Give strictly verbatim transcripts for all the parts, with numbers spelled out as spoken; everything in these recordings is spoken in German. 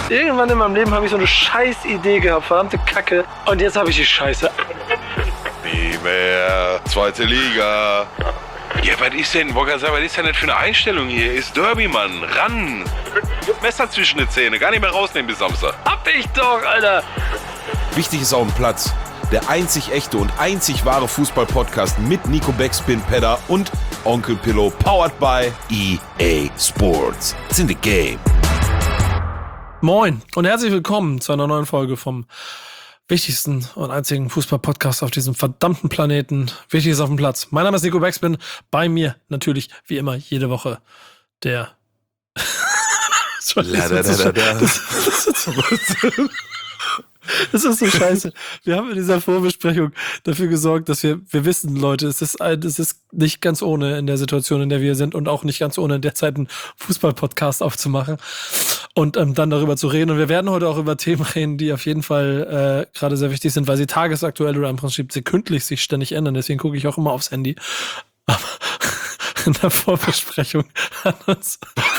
Irgendwann in meinem Leben habe ich so eine scheiß Idee gehabt, verdammte Kacke. Und jetzt habe ich die Scheiße. Nie mehr. Zweite Liga. Ja, was ist denn, was ist denn das für eine Einstellung hier? Ist Derby, Mann. Ran. Messer zwischen die Zähne. Gar nicht mehr rausnehmen bis Samstag. Hab ich doch, Alter. Wichtig ist auf dem Platz. Der einzig echte und einzig wahre Fußball-Podcast mit Nico Backspin Pedder und Onkel Pillow, powered by E A Sports. It's in the game. Moin und herzlich willkommen zu einer neuen Folge vom wichtigsten und einzigen Fußball-Podcast auf diesem verdammten Planeten. Wichtig ist auf dem Platz. Mein Name ist Nico Backspin. Bei mir natürlich, wie immer, jede Woche der... La, da, da, da, da. Das ist so scheiße. Wir haben in dieser Vorbesprechung dafür gesorgt, dass wir, wir wissen, Leute, es ist, ein, es ist nicht ganz ohne in der Situation, in der wir sind und auch nicht ganz ohne in der Zeit einen Fußball-Podcast aufzumachen und ähm, dann darüber zu reden. Und wir werden heute auch über Themen reden, die auf jeden Fall äh, gerade sehr wichtig sind, weil sie tagesaktuell oder im Prinzip sekündlich sich ständig ändern. Deswegen gucke ich auch immer aufs Handy. Aber in der Vorbesprechung hat uns...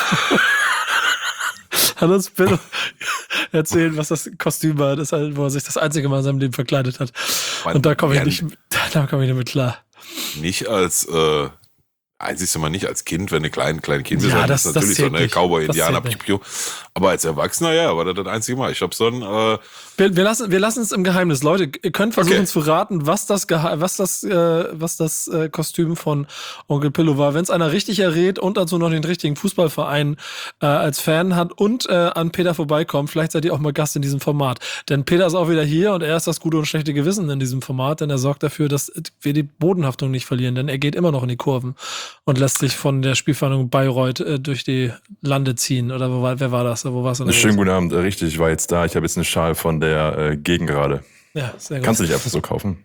Hat uns Bill erzählt, was das Kostüm war, das halt, wo er sich das einzige Mal in seinem Leben verkleidet hat. Mein, und da komme ich nicht, da komme ich nicht mit klar. Nicht als, äh, einzigste Mal nicht als Kind, wenn eine kleine, kleine Kinder ja, sind, das, ist natürlich das so eine Cowboy-Indianer. Nicht. Aber als Erwachsener, ja, war das das einzige Mal. Ich glaube, so ein, äh, wir, wir lassen, wir lassen es im Geheimnis. Leute, ihr könnt versuchen okay. zu raten, was das, Gehe- was das, äh, was das äh, Kostüm von Onkel Pillow war. Wenn es einer richtig errät und dazu noch den richtigen Fußballverein äh, als Fan hat und äh, an Peter vorbeikommt, vielleicht seid ihr auch mal Gast in diesem Format. Denn Peter ist auch wieder hier und er ist das gute und schlechte Gewissen in diesem Format, denn er sorgt dafür, dass wir die Bodenhaftung nicht verlieren, denn er geht immer noch in die Kurven und lässt sich von der Spielvereinigung Bayreuth äh, durch die Lande ziehen. Oder wo war, wer war das? Wo war's? Schönen guten Abend, richtig, ich war jetzt da. Ich habe jetzt eine Schal von der äh, Gegengrade. Ja, sehr gut. Kannst du nicht einfach so kaufen?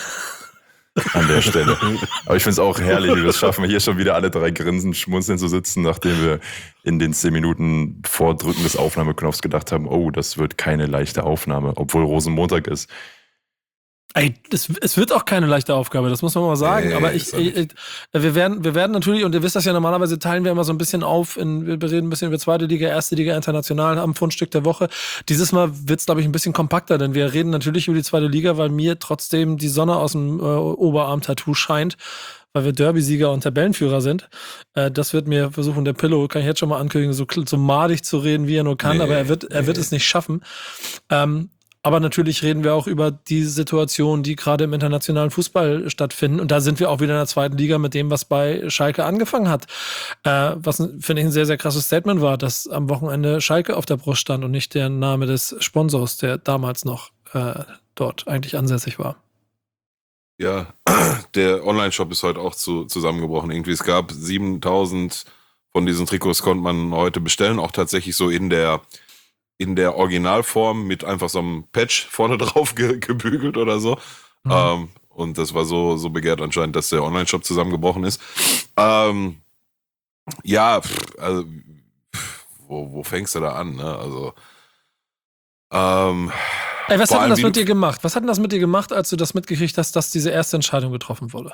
An der Stelle. Aber ich finde es auch herrlich, wie wir es schaffen, hier schon wieder alle drei grinsen, schmunzeln zu sitzen, nachdem wir in den zehn Minuten vor Drücken des Aufnahmeknopfs gedacht haben, oh, das wird keine leichte Aufnahme, obwohl Rosenmontag ist. Ey, das, es wird auch keine leichte Aufgabe, das muss man mal sagen. Nee, aber ich, ich, ich, wir werden, wir werden natürlich, und ihr wisst das ja, normalerweise teilen wir immer so ein bisschen auf, in, wir reden ein bisschen über zweite Liga, erste Liga, international am Fundstück der Woche. Dieses Mal wird es, glaube ich, ein bisschen kompakter, denn wir reden natürlich über die zweite Liga, weil mir trotzdem die Sonne aus dem äh, Oberarm-Tattoo scheint, weil wir Derby-Sieger und Tabellenführer sind. Äh, das wird mir versuchen, der Pillow, kann ich jetzt schon mal ankündigen, so, so madig zu reden, wie er nur kann, Nee, aber er wird, er nee. wird es nicht schaffen. Ähm, Aber natürlich reden wir auch über die Situation, die gerade im internationalen Fußball stattfinden. Und da sind wir auch wieder in der zweiten Liga mit dem, was bei Schalke angefangen hat. Äh, was, finde ich, ein sehr, sehr krasses Statement war, dass am Wochenende Schalke auf der Brust stand und nicht der Name des Sponsors, der damals noch äh, dort eigentlich ansässig war. ja, der Online-Shop ist heute auch zu, zusammengebrochen. Irgendwie, es gab siebentausend von diesen Trikots konnte man heute bestellen, auch tatsächlich so in der in der Originalform mit einfach so einem Patch vorne drauf ge- gebügelt oder so. Mhm. Ähm, und das war so, so begehrt anscheinend, dass der Online-Shop zusammengebrochen ist. Ähm, ja, pff, also, pff, wo, wo fängst du da an? Ne? Also, ähm, Ey, was vor hat denn allem, das wie mit du- dir gemacht? Was hat denn das mit dir gemacht, als du das mitgekriegt hast, dass diese erste Entscheidung getroffen wurde?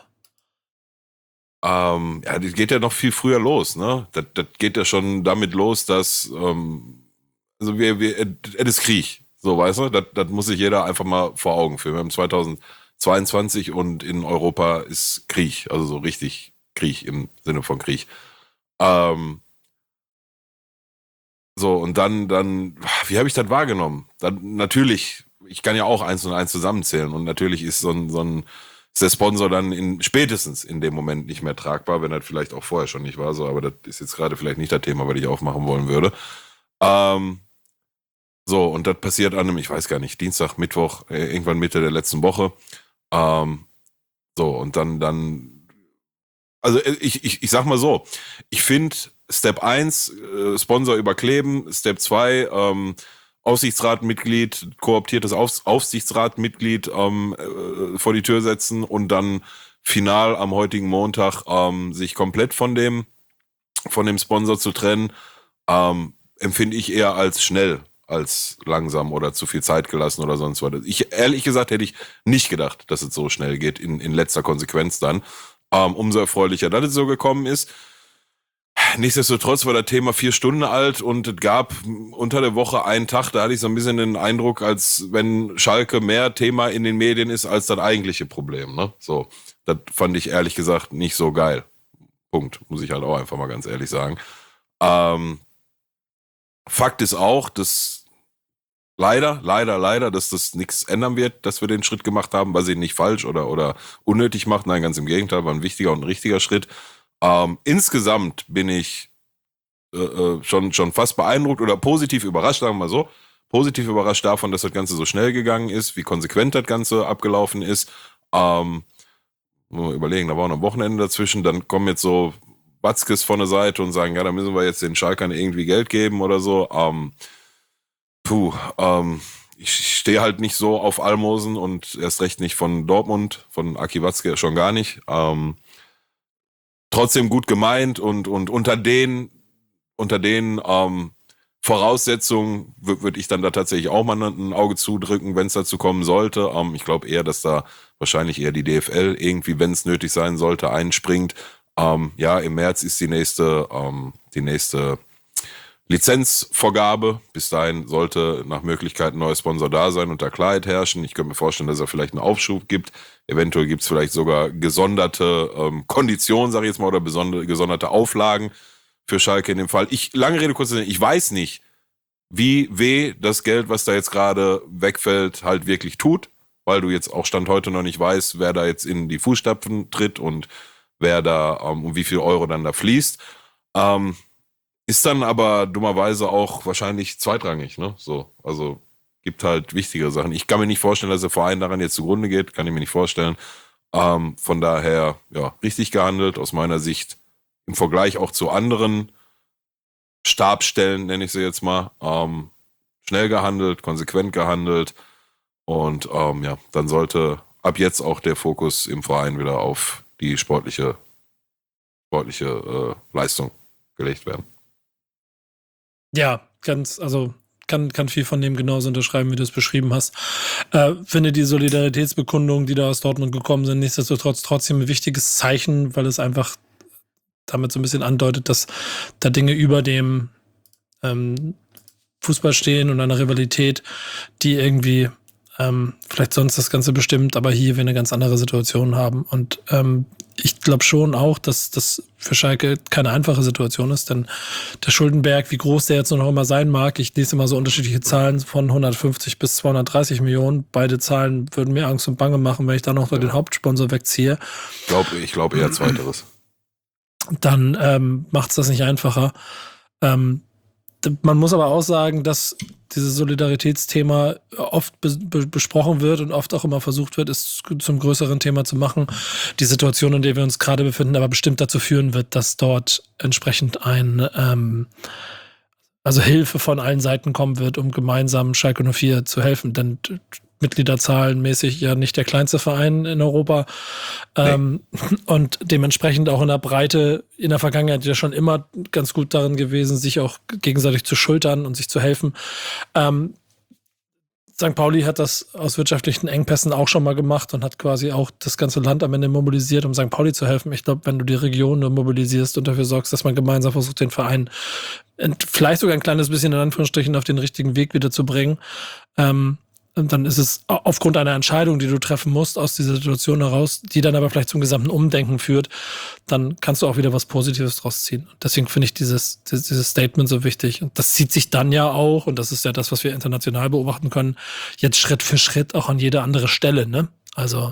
ähm, ja, das geht ja noch viel früher los. Ne? Das, das geht ja schon damit los, dass ähm, also wir, wir, es ist Krieg, so, weißt du, das, das muss sich jeder einfach mal vor Augen führen. Wir haben zweitausendzweiundzwanzig und in Europa ist Krieg, also so richtig Krieg im Sinne von Krieg. Ähm, so, und dann, dann, wie habe ich das wahrgenommen? Dann natürlich, ich kann ja auch eins und eins zusammenzählen und natürlich ist so ein, so ein, ist der Sponsor dann in, spätestens in dem Moment nicht mehr tragbar, wenn das vielleicht auch vorher schon nicht war, so, aber das ist jetzt gerade vielleicht nicht das Thema, was ich aufmachen wollen würde. Ähm, So, und das passiert an einem, ich weiß gar nicht, Dienstag, Mittwoch, äh, irgendwann Mitte der letzten Woche. Ähm, so, und dann, dann, also ich, ich, ich sag mal so, ich finde Step eins, äh, Sponsor überkleben, Step zwei, ähm, Aufsichtsratmitglied, kooptiertes Auf, Aufsichtsratmitglied ähm, äh, vor die Tür setzen und dann final am heutigen Montag ähm, sich komplett von dem, von dem Sponsor zu trennen, ähm, empfinde ich eher als schnell. Als langsam oder zu viel Zeit gelassen oder sonst was. Ich, ehrlich gesagt, hätte ich nicht gedacht, dass es so schnell geht, in, in letzter Konsequenz dann. Ähm, umso erfreulicher, dass es so gekommen ist. nichtsdestotrotz war das Thema vier Stunden alt und es gab unter der Woche einen Tag, da hatte ich so ein bisschen den Eindruck, als wenn Schalke mehr Thema in den Medien ist als das eigentliche Problem. Ne? So, das fand ich ehrlich gesagt nicht so geil. Punkt, muss ich halt auch einfach mal ganz ehrlich sagen. Ähm, Fakt ist auch, dass leider, leider, leider, dass das nichts ändern wird, dass wir den Schritt gemacht haben, was ihn nicht falsch oder, oder unnötig macht. Nein, ganz im Gegenteil, war ein wichtiger und ein richtiger Schritt. Ähm, insgesamt bin ich äh, schon, schon fast beeindruckt oder positiv überrascht, sagen wir mal so, positiv überrascht davon, dass das Ganze so schnell gegangen ist, wie konsequent das Ganze abgelaufen ist. Ähm, Mal überlegen, da war noch ein Wochenende dazwischen, dann kommen jetzt so Watzkes von der Seite und sagen, ja, da müssen wir jetzt den Schalkern irgendwie Geld geben oder so. Ähm, puh, ähm, ich stehe halt nicht so auf Almosen und erst recht nicht von Dortmund, von Aki Watzke schon gar nicht. Ähm, trotzdem gut gemeint und, und unter den, unter den ähm, Voraussetzungen würde ich dann da tatsächlich auch mal ein Auge zudrücken, wenn es dazu kommen sollte. Ähm, ich glaube eher, dass da wahrscheinlich eher die D F L irgendwie, wenn es nötig sein sollte, einspringt. Ähm, ja, im März ist die nächste, ähm, die nächste Lizenzvorgabe. Bis dahin sollte nach Möglichkeit ein neuer Sponsor da sein und da Klarheit herrschen. Ich könnte mir vorstellen, dass es vielleicht einen Aufschub gibt. Eventuell gibt es vielleicht sogar gesonderte ähm, Konditionen, sage ich jetzt mal, oder besondere, gesonderte Auflagen für Schalke in dem Fall. Ich, lange Rede, kurz, ich weiß nicht, wie weh das Geld, was da jetzt gerade wegfällt, halt wirklich tut, weil du jetzt auch Stand heute noch nicht weißt, wer da jetzt in die Fußstapfen tritt und wer da, um, um wie viel Euro dann da fließt. Ähm, ist dann aber dummerweise auch wahrscheinlich zweitrangig, ne? So, also gibt halt wichtigere Sachen. Ich kann mir nicht vorstellen, dass der Verein daran jetzt zugrunde geht, kann ich mir nicht vorstellen. Ähm, von daher, ja, richtig gehandelt aus meiner Sicht. Im Vergleich auch zu anderen Stabsstellen, nenne ich sie jetzt mal, ähm, schnell gehandelt, konsequent gehandelt und ähm, ja, dann sollte ab jetzt auch der Fokus im Verein wieder auf die sportliche, sportliche äh, Leistung gelegt werden. Ja, ganz, also kann, kann viel von dem genauso unterschreiben, wie du es beschrieben hast. Äh, finde die Solidaritätsbekundungen, die da aus Dortmund gekommen sind, nichtsdestotrotz trotzdem ein wichtiges Zeichen, weil es einfach damit so ein bisschen andeutet, dass da Dinge über dem ähm, Fußball stehen und einer Rivalität, die irgendwie ähm, vielleicht sonst das Ganze bestimmt, aber hier wir eine ganz andere Situation haben. Und ähm, ich glaube schon auch, dass das für Schalke keine einfache Situation ist, denn der Schuldenberg, wie groß der jetzt noch immer sein mag, ich lese immer so unterschiedliche Zahlen von hundertfünfzig bis zweihundertdreißig Millionen. Beide Zahlen würden mir Angst und Bange machen, wenn ich da noch ja. den Hauptsponsor wegziehe. Ich glaube ich glaub eher Zweiteres. Dann ähm, macht es das nicht einfacher. Ähm, man muss aber auch sagen, dass dieses Solidaritätsthema oft be- be- besprochen wird und oft auch immer versucht wird, es zum größeren Thema zu machen. Die Situation, in der wir uns gerade befinden, aber bestimmt dazu führen wird, dass dort entsprechend ein ähm, also Hilfe von allen Seiten kommen wird, um gemeinsam Schalke null vier zu helfen. Denn Mitgliederzahlenmäßig ja nicht der kleinste Verein in Europa. Ähm, nee. Und dementsprechend auch in der Breite in der Vergangenheit ja schon immer ganz gut darin gewesen, sich auch gegenseitig zu schultern und sich zu helfen. Ähm, Sankt Pauli hat das aus wirtschaftlichen Engpässen auch schon mal gemacht und hat quasi auch das ganze Land am Ende mobilisiert, um Sankt Pauli zu helfen. Ich glaube, wenn du die Region nur mobilisierst und dafür sorgst, dass man gemeinsam versucht, den Verein vielleicht sogar ein kleines bisschen in Anführungsstrichen auf den richtigen Weg wieder zu bringen, ähm, und dann ist es aufgrund einer Entscheidung, die du treffen musst, aus dieser Situation heraus, die dann aber vielleicht zum gesamten Umdenken führt, dann kannst du auch wieder was Positives draus ziehen. Und deswegen finde ich dieses, dieses Statement so wichtig. Und das zieht sich dann ja auch, und das ist ja das, was wir international beobachten können, jetzt Schritt für Schritt auch an jede andere Stelle, ne? Also.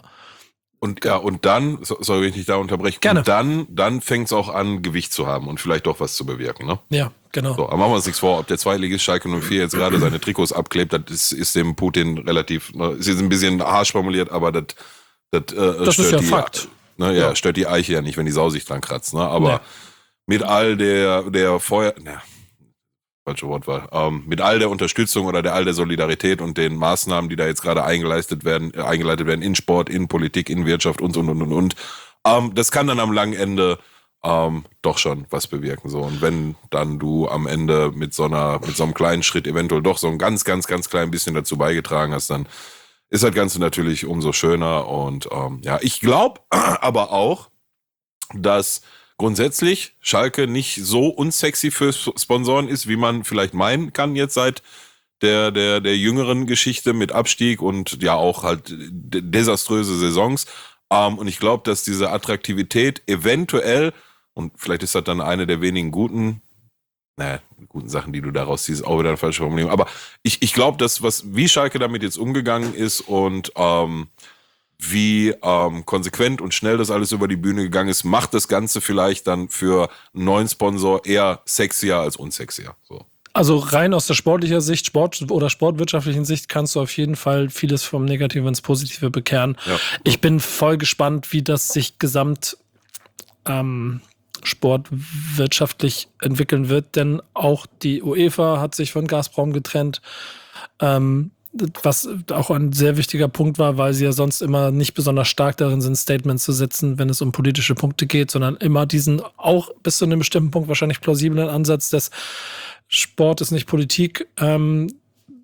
Und ja, und dann, sorry, wenn ich dich da unterbreche, Gerne. Und dann, dann fängt es auch an, Gewicht zu haben und vielleicht doch was zu bewirken, ne? Ja, genau. So, aber machen wir uns nichts vor, ob der Zweitligist Schalke null vier jetzt gerade seine Trikots abklebt, das ist, ist dem Putin relativ, ne, ist jetzt ein bisschen harsch formuliert, aber das, das, äh, das stört ist ja die, Fakt. Ne, ja, ja, stört die Eiche ja nicht, wenn die Sau sich dran kratzt, ne? Aber nee. mit all der, der Feuer, ne, falsche Wortwahl, ähm, mit all der Unterstützung oder der all der Solidarität und den Maßnahmen, die da jetzt gerade eingeleitet werden, äh, eingeleitet werden in Sport, in Politik, in Wirtschaft und, und, und, und, und. Ähm, das kann dann am langen Ende ähm, doch schon was bewirken, so. Und wenn dann du am Ende mit so einer, mit so einem kleinen Schritt eventuell doch so ein ganz, ganz, ganz klein bisschen dazu beigetragen hast, dann ist das Ganze natürlich umso schöner. Und ähm, ja, ich glaube aber auch, dass grundsätzlich Schalke nicht so unsexy für Sponsoren ist, wie man vielleicht meinen kann jetzt seit der, der, der jüngeren Geschichte mit Abstieg und ja auch halt desaströse Saisons. Um, und ich glaube, dass diese Attraktivität eventuell, und vielleicht ist das dann eine der wenigen guten, naja, guten Sachen, die du daraus ziehst, auch wieder eine falsche Formulierung. Aber ich, ich glaube, dass was, wie Schalke damit jetzt umgegangen ist und ähm, wie ähm, konsequent und schnell das alles über die Bühne gegangen ist, macht das Ganze vielleicht dann für einen neuen Sponsor eher sexier als unsexier. So. Also rein aus der sportlicher Sicht, Sport- oder sportwirtschaftlichen Sicht kannst du auf jeden Fall vieles vom Negativen ins Positive bekehren. Ja. Ich bin voll gespannt, wie das sich gesamt ähm, sportwirtschaftlich entwickeln wird, denn auch die UEFA hat sich von Gazprom getrennt, ähm, was auch ein sehr wichtiger Punkt war, weil sie ja sonst immer nicht besonders stark darin sind, Statements zu setzen, wenn es um politische Punkte geht, sondern immer diesen auch bis zu einem bestimmten Punkt wahrscheinlich plausiblen Ansatz des Sport ist nicht Politik, ähm,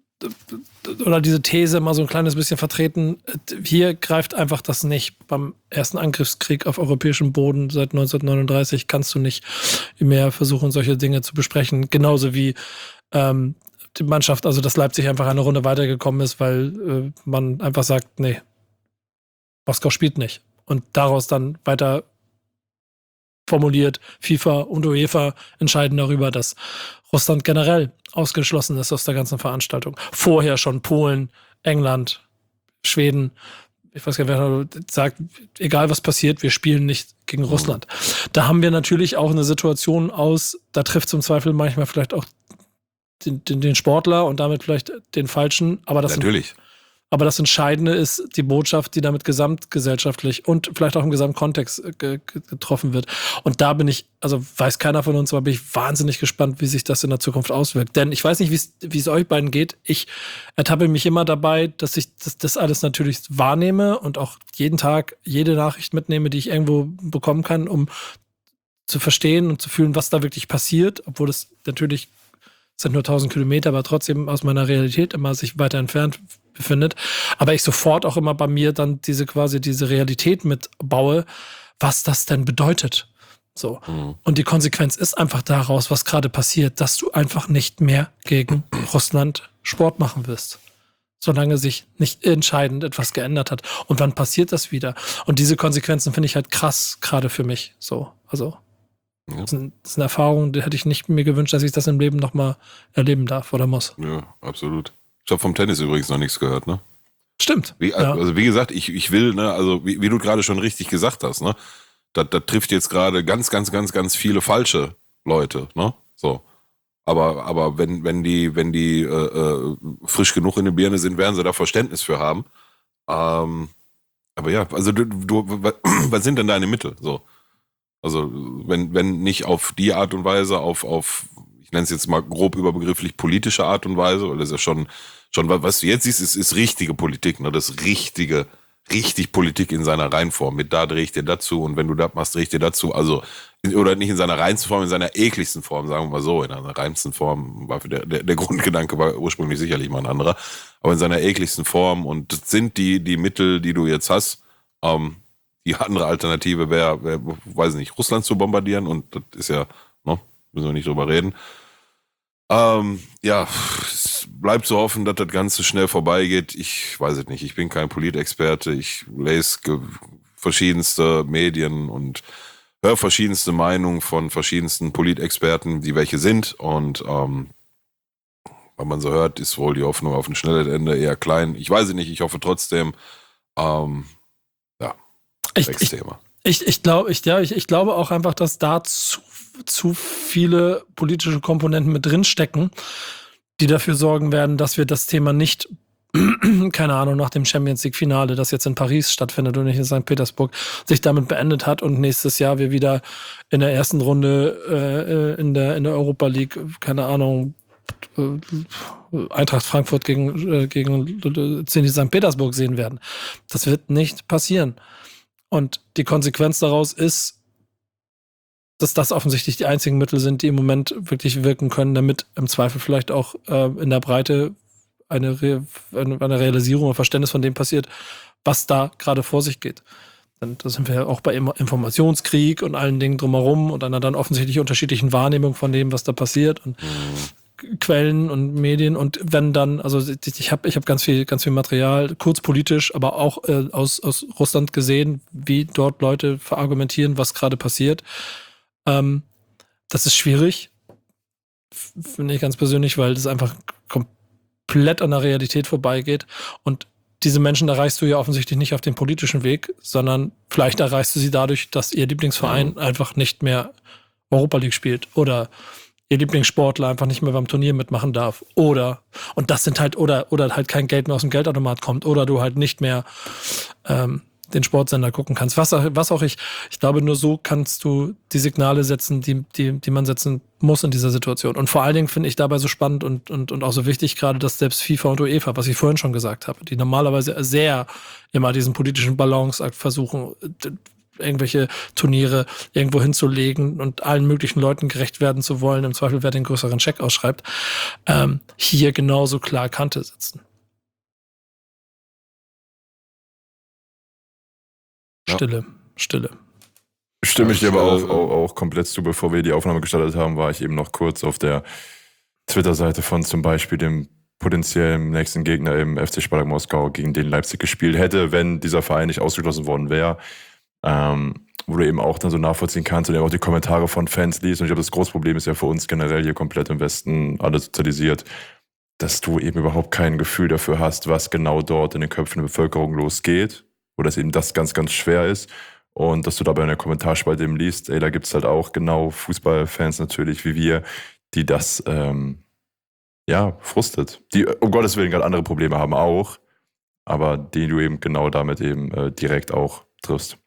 oder diese These immer so ein kleines bisschen vertreten. Hier greift einfach das nicht. Beim ersten Angriffskrieg auf europäischem Boden seit neunzehnhundertneununddreißig kannst du nicht mehr versuchen, solche Dinge zu besprechen. Genauso wie ähm, die Mannschaft, also dass Leipzig einfach eine Runde weitergekommen ist, weil äh, man einfach sagt, nee, Moskau spielt nicht. Und daraus dann weiter formuliert, FIFA und UEFA entscheiden darüber, dass Russland generell ausgeschlossen ist aus der ganzen Veranstaltung. Vorher schon Polen, England, Schweden, ich weiß gar nicht, wer sagt, egal was passiert, wir spielen nicht gegen Russland. Da haben wir natürlich auch eine Situation aus, da trifft zum Zweifel manchmal vielleicht auch den, den, den Sportler und damit vielleicht den Falschen, aber das natürlich. Sind, aber das Entscheidende ist die Botschaft, die damit gesamtgesellschaftlich und vielleicht auch im Gesamtkontext ge- getroffen wird. Und da bin ich, also weiß keiner von uns, aber bin ich wahnsinnig gespannt, wie sich das in der Zukunft auswirkt. Denn ich weiß nicht, wie es euch beiden geht. Ich ertappe mich immer dabei, dass ich das, das alles natürlich wahrnehme und auch jeden Tag jede Nachricht mitnehme, die ich irgendwo bekommen kann, um zu verstehen und zu fühlen, was da wirklich passiert, obwohl es natürlich es sind nur tausend Kilometer, aber trotzdem aus meiner Realität immer sich weiter entfernt befindet. Aber ich sofort auch immer bei mir dann diese quasi diese Realität mitbaue, was das denn bedeutet. So. Mhm. Und die Konsequenz ist einfach daraus, was gerade passiert, dass du einfach nicht mehr gegen Russland Sport machen wirst. Solange sich nicht entscheidend etwas geändert hat. Und wann passiert das wieder? Und diese Konsequenzen finde ich halt krass, gerade für mich. So, also. Ja. Das, ist das ist eine Erfahrung, die hätte ich nicht mir gewünscht, dass ich das im Leben nochmal erleben darf oder muss. Ja, absolut. Ich habe vom Tennis übrigens noch nichts gehört, ne? Stimmt. Wie, ja. Also wie gesagt, ich, ich will, ne, also wie, wie du gerade schon richtig gesagt hast, ne? Das, das trifft jetzt gerade ganz, ganz, ganz, ganz viele falsche Leute, ne? So. Aber, aber wenn, wenn die, wenn die äh, äh, frisch genug in der Birne sind, werden sie da Verständnis für haben. Ähm, aber ja, also du, du, was sind denn deine Mittel? So. Also wenn, wenn nicht auf die Art und Weise, auf, auf, ich nenne es jetzt mal grob überbegrifflich politische Art und Weise, weil das ist ja schon, schon was du jetzt siehst, ist, ist richtige Politik, ne? Das richtige, richtig Politik in seiner Reinform. Mit da drehe ich dir dazu und wenn du das machst, drehe ich dir dazu. Also, in, oder nicht in seiner reinsten Form, in seiner ekligsten Form, sagen wir mal so. In einer reinsten Form war für der, der, der Grundgedanke war ursprünglich sicherlich mal ein anderer. Aber in seiner ekligsten Form und das sind die, die Mittel, die du jetzt hast, ähm, die andere Alternative wäre, wär, weiß nicht, Russland zu bombardieren und das ist ja, ne, müssen wir nicht drüber reden. Ähm, ja, es bleibt zu hoffen, dass das Ganze schnell vorbeigeht. Ich weiß es nicht, ich bin kein Politexperte, ich lese ge- verschiedenste Medien und höre verschiedenste Meinungen von verschiedensten Politexperten, die welche sind und ähm, was man so hört, ist wohl die Hoffnung auf ein schnelles Ende eher klein. Ich weiß es nicht, ich hoffe trotzdem, ähm, Ich, ich, ich, ich, glaub, ich, ja, ich, ich glaube auch einfach, dass da zu, zu viele politische Komponenten mit drin stecken, die dafür sorgen werden, dass wir das Thema nicht, keine Ahnung, nach dem Champions League-Finale, das jetzt in Paris stattfindet und nicht in Sankt Petersburg, sich damit beendet hat und nächstes Jahr wir wieder in der ersten Runde äh, in der, in der Europa League, keine Ahnung, äh, Eintracht Frankfurt gegen, äh, gegen Zenit Sankt Petersburg sehen werden. Das wird nicht passieren. Und die Konsequenz daraus ist, dass das offensichtlich die einzigen Mittel sind, die im Moment wirklich wirken können, damit im Zweifel vielleicht auch äh, in der Breite eine, Re- eine Realisierung und Verständnis von dem passiert, was da gerade vor sich geht. Dann, da sind wir ja auch bei Informationskrieg und allen Dingen drumherum und einer dann offensichtlich unterschiedlichen Wahrnehmung von dem, was da passiert und mhm. Quellen und Medien. Und wenn dann, also ich habe ich hab ganz viel, ganz viel Material, kurz politisch, aber auch äh, aus, aus Russland gesehen, wie dort Leute verargumentieren, was gerade passiert. Ähm, das ist schwierig, finde ich ganz persönlich, weil das einfach komplett an der Realität vorbeigeht. Und diese Menschen erreichst du ja offensichtlich nicht auf dem politischen Weg, sondern vielleicht erreichst du sie dadurch, dass ihr Lieblingsverein mhm. einfach nicht mehr Europa League spielt oder ihr Lieblingssportler einfach nicht mehr beim Turnier mitmachen darf. Oder, und das sind halt, oder, oder halt kein Geld mehr aus dem Geldautomat kommt oder du halt nicht mehr ähm, den Sportsender gucken kannst. Was, was auch ich, ich glaube, nur so kannst du die Signale setzen, die, die, die man setzen muss in dieser Situation. Und vor allen Dingen finde ich dabei so spannend und, und, und auch so wichtig gerade, dass selbst FIFA und UEFA, was ich vorhin schon gesagt habe, die normalerweise sehr immer diesen politischen Balanceakt versuchen, irgendwelche Turniere irgendwo hinzulegen und allen möglichen Leuten gerecht werden zu wollen, im Zweifel wer den größeren Scheck ausschreibt, ähm, hier genauso klar Kante setzen. Stille, Stille. Stimme ich dir aber auch, auch, auch komplett zu. Bevor wir die Aufnahme gestartet haben, war ich eben noch kurz auf der Twitter-Seite von zum Beispiel dem potenziellen nächsten Gegner im F C Spartak Moskau, gegen den Leipzig gespielt hätte, wenn dieser Verein nicht ausgeschlossen worden wäre. Ähm, wo du eben auch dann so nachvollziehen kannst und ja auch die Kommentare von Fans liest. Und ich glaube, das große Problem ist ja für uns generell hier komplett im Westen alle sozialisiert, dass du eben überhaupt kein Gefühl dafür hast, was genau dort in den Köpfen der Bevölkerung losgeht. Oder dass eben das ganz, ganz schwer ist. Und dass du dabei in der Kommentarspalte eben liest, ey, da gibt's halt auch genau Fußballfans natürlich wie wir, die das, ähm, ja, frustet. Die, um Gottes Willen, gerade andere Probleme haben auch, aber die du eben genau damit eben äh, direkt auch triffst.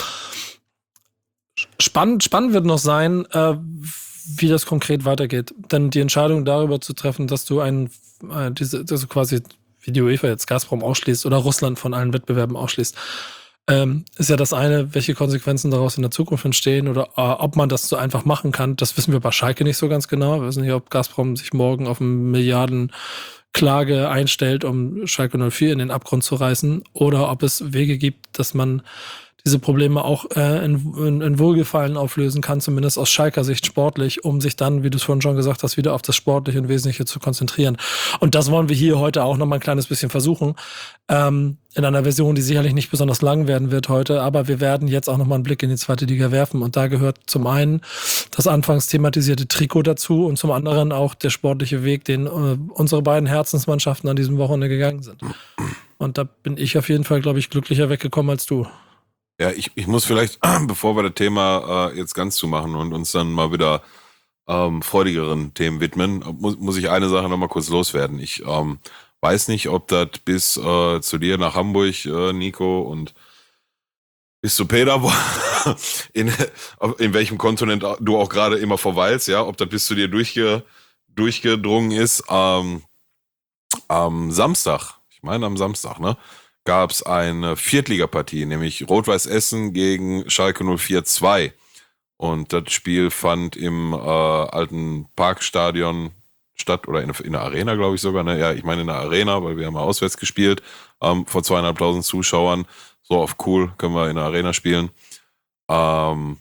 Spannend, spannend wird noch sein, äh, wie das konkret weitergeht. Denn die Entscheidung darüber zu treffen, dass du einen, äh, diese, also quasi wie die UEFA jetzt Gazprom ausschließt oder Russland von allen Wettbewerben ausschließt, ähm, ist ja das eine, welche Konsequenzen daraus in der Zukunft entstehen oder äh, ob man das so einfach machen kann. Das wissen wir bei Schalke nicht so ganz genau. Wir wissen nicht, ob Gazprom sich morgen auf eine Milliardenklage einstellt, um Schalke null vier in den Abgrund zu reißen oder ob es Wege gibt, dass man diese Probleme auch äh, in, in, in Wohlgefallen auflösen kann, zumindest aus Schalker Sicht sportlich, um sich dann, wie du es vorhin schon gesagt hast, wieder auf das Sportliche und Wesentliche zu konzentrieren. Und das wollen wir hier heute auch noch mal ein kleines bisschen versuchen, ähm, in einer Version, die sicherlich nicht besonders lang werden wird heute, aber wir werden jetzt auch noch mal einen Blick in die zweite Liga werfen und da gehört zum einen das anfangs thematisierte Trikot dazu und zum anderen auch der sportliche Weg, den äh, unsere beiden Herzensmannschaften an diesem Wochenende gegangen sind. Und da bin ich auf jeden Fall, glaube ich, glücklicher weggekommen als du. Ja, ich, ich muss vielleicht, bevor wir das Thema äh, jetzt ganz zumachen und uns dann mal wieder ähm, freudigeren Themen widmen, muss, muss ich eine Sache nochmal kurz loswerden. Ich ähm, weiß nicht, ob das bis äh, zu dir nach Hamburg, äh, Nico, und bis zu Peter, in, in welchem Kontinent du auch gerade immer verweilst, ja, ob das bis zu dir durchge, durchgedrungen ist. Ähm, am Samstag, ich meine am Samstag, ne? Gab es eine Viertligapartie, nämlich Rot-Weiß Essen gegen Schalke null vier zwei. Und das Spiel fand im äh, alten Parkstadion statt, oder in, in der Arena, glaube ich sogar. Ne? Ja, ich meine in der Arena, weil wir haben auswärts gespielt, ähm, vor zweieinhalbtausend Zuschauern. So auf cool, können wir in der Arena spielen. Ähm,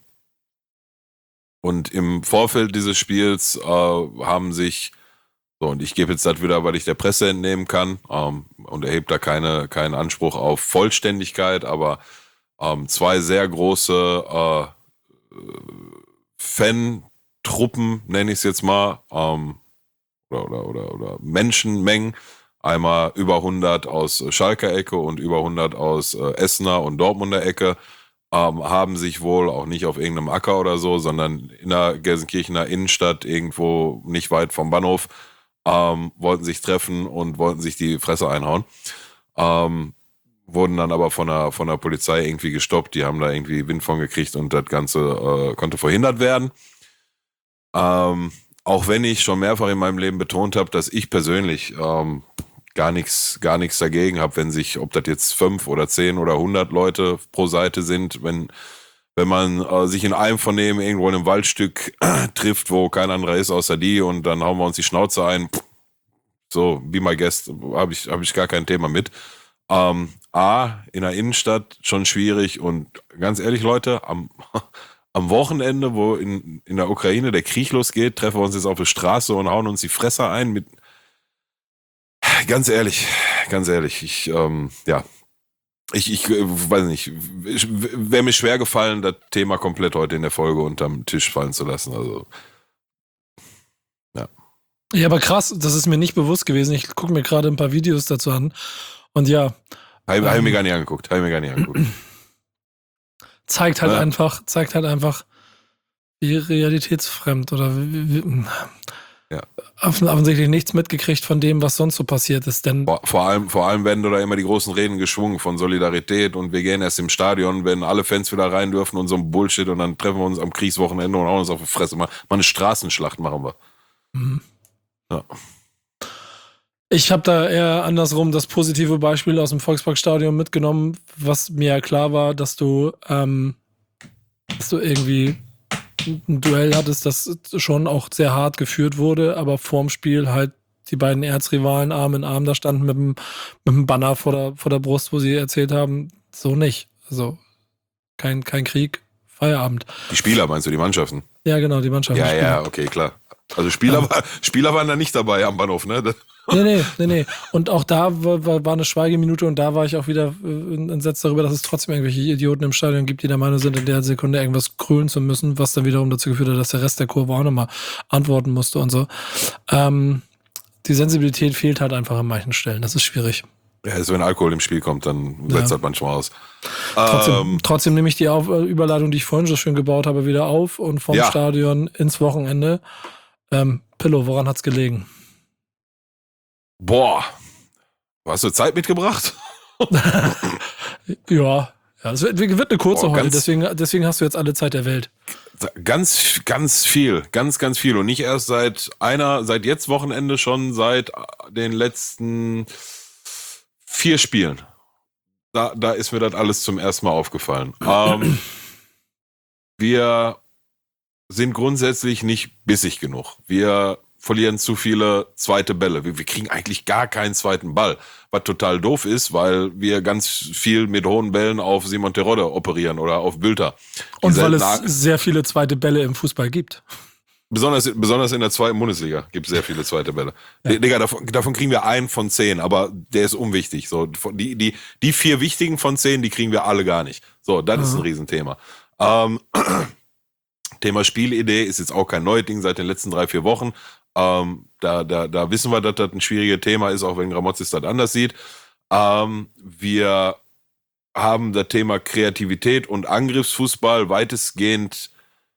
und im Vorfeld dieses Spiels äh, haben sich So, und ich gebe jetzt das wieder, weil ich der Presse entnehmen kann, ähm, und erhebe da keine, keinen Anspruch auf Vollständigkeit, aber ähm, zwei sehr große äh, Fan-Truppen, nenne ich es jetzt mal, ähm, oder, oder, oder, oder Menschenmengen, einmal über hundert aus Schalker Ecke und über hundert aus äh, Essener und Dortmunder Ecke, ähm, haben sich wohl auch nicht auf irgendeinem Acker oder so, sondern in der Gelsenkirchener Innenstadt, irgendwo nicht weit vom Bahnhof, Ähm, wollten sich treffen und wollten sich die Fresse einhauen. Ähm, wurden dann aber von der, von der Polizei irgendwie gestoppt. Die haben da irgendwie Wind von gekriegt und das Ganze äh, konnte verhindert werden. Ähm, auch wenn ich schon mehrfach in meinem Leben betont habe, dass ich persönlich ähm, gar nichts gar nichts dagegen habe, wenn sich, ob das jetzt fünf oder zehn oder hundert Leute pro Seite sind, wenn wenn man äh, sich in einem von denen irgendwo in einem Waldstück äh, trifft, wo kein anderer ist außer die, und dann hauen wir uns die Schnauze ein. So, be my guest, habe ich, hab ich gar kein Thema mit. Ähm, A, in der Innenstadt schon schwierig und ganz ehrlich, Leute, am, am Wochenende, wo in, in der Ukraine der Krieg losgeht, treffen wir uns jetzt auf der Straße und hauen uns die Fresse ein mit, ganz ehrlich, ganz ehrlich, ich, ähm, ja, ich, ich äh, weiß nicht, wäre mir schwer gefallen, das Thema komplett heute in der Folge unterm Tisch fallen zu lassen, also, ja. Ja, aber krass, das ist mir nicht bewusst gewesen. Ich gucke mir gerade ein paar Videos dazu an und ja. Habe hab ähm, ich mir gar nicht angeguckt, habe ich mir gar nicht angeguckt. Zeigt halt Ja. einfach, zeigt halt einfach, wie realitätsfremd oder wie, wie, Ja. offen- offensichtlich nichts mitgekriegt von dem, was sonst so passiert ist. Denn Vor, vor, allem, vor allem werden da immer die großen Reden geschwungen von Solidarität und wir gehen erst im Stadion, wenn alle Fans wieder rein dürfen und so ein Bullshit und dann treffen wir uns am Kriegswochenende und hauen uns auf die Fresse. Mal, mal eine Straßenschlacht machen wir. Mhm. Ja. Ich habe da eher andersrum das positive Beispiel aus dem Volksparkstadion mitgenommen, was mir ja klar war, dass du, ähm, dass du irgendwie ein Duell hattest, das schon auch sehr hart geführt wurde, aber vorm Spiel halt die beiden Erzrivalen Arm in Arm da standen mit dem, mit dem Banner vor der, vor der Brust, wo sie erzählt haben, so nicht. Also kein, kein Krieg, Feierabend. Die Spieler meinst du, die Mannschaften? Ja, genau, die Mannschaft. Ja, ja, okay, klar. Also Spieler, Ja. war, Spieler waren da nicht dabei am Bahnhof, ne? Das- Nee, nee, nee, nee. Und auch da war, war, war eine Schweigeminute und da war ich auch wieder äh, entsetzt darüber, dass es trotzdem irgendwelche Idioten im Stadion gibt, die der Meinung sind, in der Sekunde irgendwas krölen zu müssen, was dann wiederum dazu geführt hat, dass der Rest der Kurve auch nochmal antworten musste und so. Ähm, die Sensibilität fehlt halt einfach an manchen Stellen. Das ist schwierig. Ja, also wenn Alkohol im Spiel kommt, dann Ja. setzt das manchmal aus. Trotzdem, Ähm, trotzdem nehme ich die auf, äh, Überleitung, die ich vorhin so schön gebaut habe, wieder auf und vom Ja. Stadion ins Wochenende. Ähm, Pillow, woran hat's gelegen? boah, hast du Zeit mitgebracht? Ja, ja, es wird, wird eine kurze Boah, heute, ganz- deswegen, deswegen hast du jetzt alle Zeit der Welt. Ganz, ganz viel, ganz, ganz viel. Und nicht erst seit einer, seit jetzt Wochenende, schon seit den letzten vier Spielen. Da, da ist mir das alles zum ersten Mal aufgefallen. Ähm, wir sind grundsätzlich nicht bissig genug. Wir verlieren zu viele zweite Bälle. Wir, wir kriegen eigentlich gar keinen zweiten Ball. Was total doof ist, weil wir ganz viel mit hohen Bällen auf Simon Terodde operieren oder auf Bülter. Die Und weil selten- es sehr viele zweite Bälle im Fußball gibt. Besonders, besonders in der zweiten Bundesliga gibt es sehr viele zweite Bälle. Ja. Digga, davon, davon kriegen wir einen von zehn, aber der ist unwichtig. So, die, die, die vier wichtigen von zehn, die kriegen wir alle gar nicht. So, das ist ein Mhm. Riesenthema. Ähm, Thema Spielidee ist jetzt auch kein neues Ding seit den letzten drei, vier Wochen. Ähm, da, da, da wissen wir, dass das ein schwieriges Thema ist, auch wenn Gramozis das anders sieht. Ähm, wir haben das Thema Kreativität und Angriffsfußball weitestgehend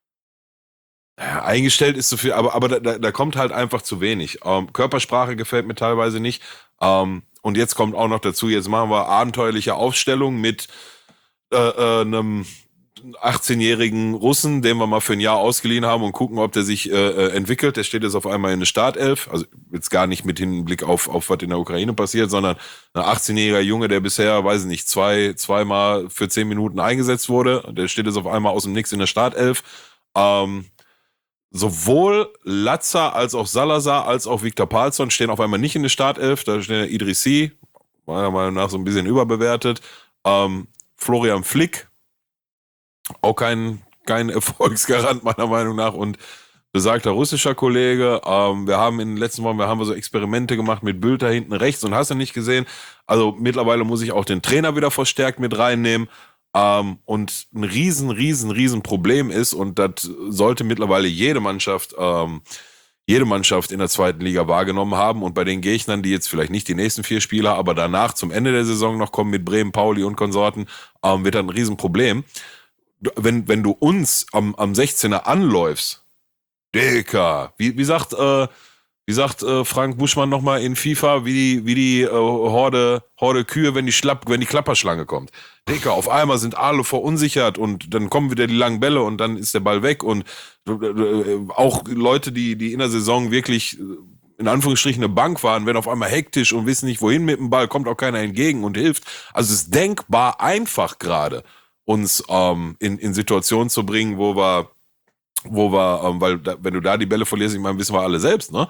ja, eingestellt ist zu viel, aber, aber da, da, da kommt halt einfach zu wenig. Ähm, Körpersprache gefällt mir teilweise nicht. Ähm, und jetzt kommt auch noch dazu, jetzt machen wir abenteuerliche Aufstellungen mit äh, äh, einem achtzehnjährigen Russen, den wir mal für ein Jahr ausgeliehen haben und gucken, ob der sich äh, äh, entwickelt. Der steht jetzt auf einmal in der Startelf. Also jetzt gar nicht mit Hinblick auf, auf was in der Ukraine passiert, sondern ein achtzehnjähriger Junge, der bisher, weiß ich nicht, zwei, zweimal für zehn Minuten eingesetzt wurde. Der steht jetzt auf einmal aus dem Nix in der Startelf. Ähm, sowohl Latza als auch Salazar als auch Viktor Palsson stehen auf einmal nicht in der Startelf. Da steht der Idrissi, meiner Meinung nach so ein bisschen überbewertet. Ähm, Florian Flick, auch kein, kein Erfolgsgarant meiner Meinung nach und besagter russischer Kollege. Ähm, wir haben in den letzten Wochen, wir haben so Experimente gemacht mit Bülter hinten rechts und hast du nicht gesehen. Also mittlerweile muss ich auch den Trainer wieder verstärkt mit reinnehmen. Ähm, und ein riesen, riesen, riesen Problem ist und das sollte mittlerweile jede Mannschaft, ähm, jede Mannschaft in der zweiten Liga wahrgenommen haben und bei den Gegnern, die jetzt vielleicht nicht die nächsten vier Spieler, aber danach zum Ende der Saison noch kommen mit Bremen, Pauli und Konsorten, ähm, wird das ein Riesenproblem. Wenn, wenn du uns am, am sechzehner anläufst, Dicker, wie, wie sagt, äh, wie sagt äh, Frank Buschmann nochmal in FIFA, wie die, wie die äh, Horde, Horde Kühe, wenn die Schlapp, wenn die Klapperschlange kommt. Dicker, auf einmal sind alle verunsichert und dann kommen wieder die langen Bälle und dann ist der Ball weg und äh, auch Leute, die, die in der Saison wirklich in Anführungsstrichen eine Bank waren, werden auf einmal hektisch und wissen nicht, wohin mit dem Ball, kommt auch keiner entgegen und hilft. Also es ist denkbar einfach gerade, uns ähm, in, in Situationen zu bringen, wo wir, wo wir, ähm, weil da, wenn du da die Bälle verlierst, ich meine, wissen wir alle selbst, ne?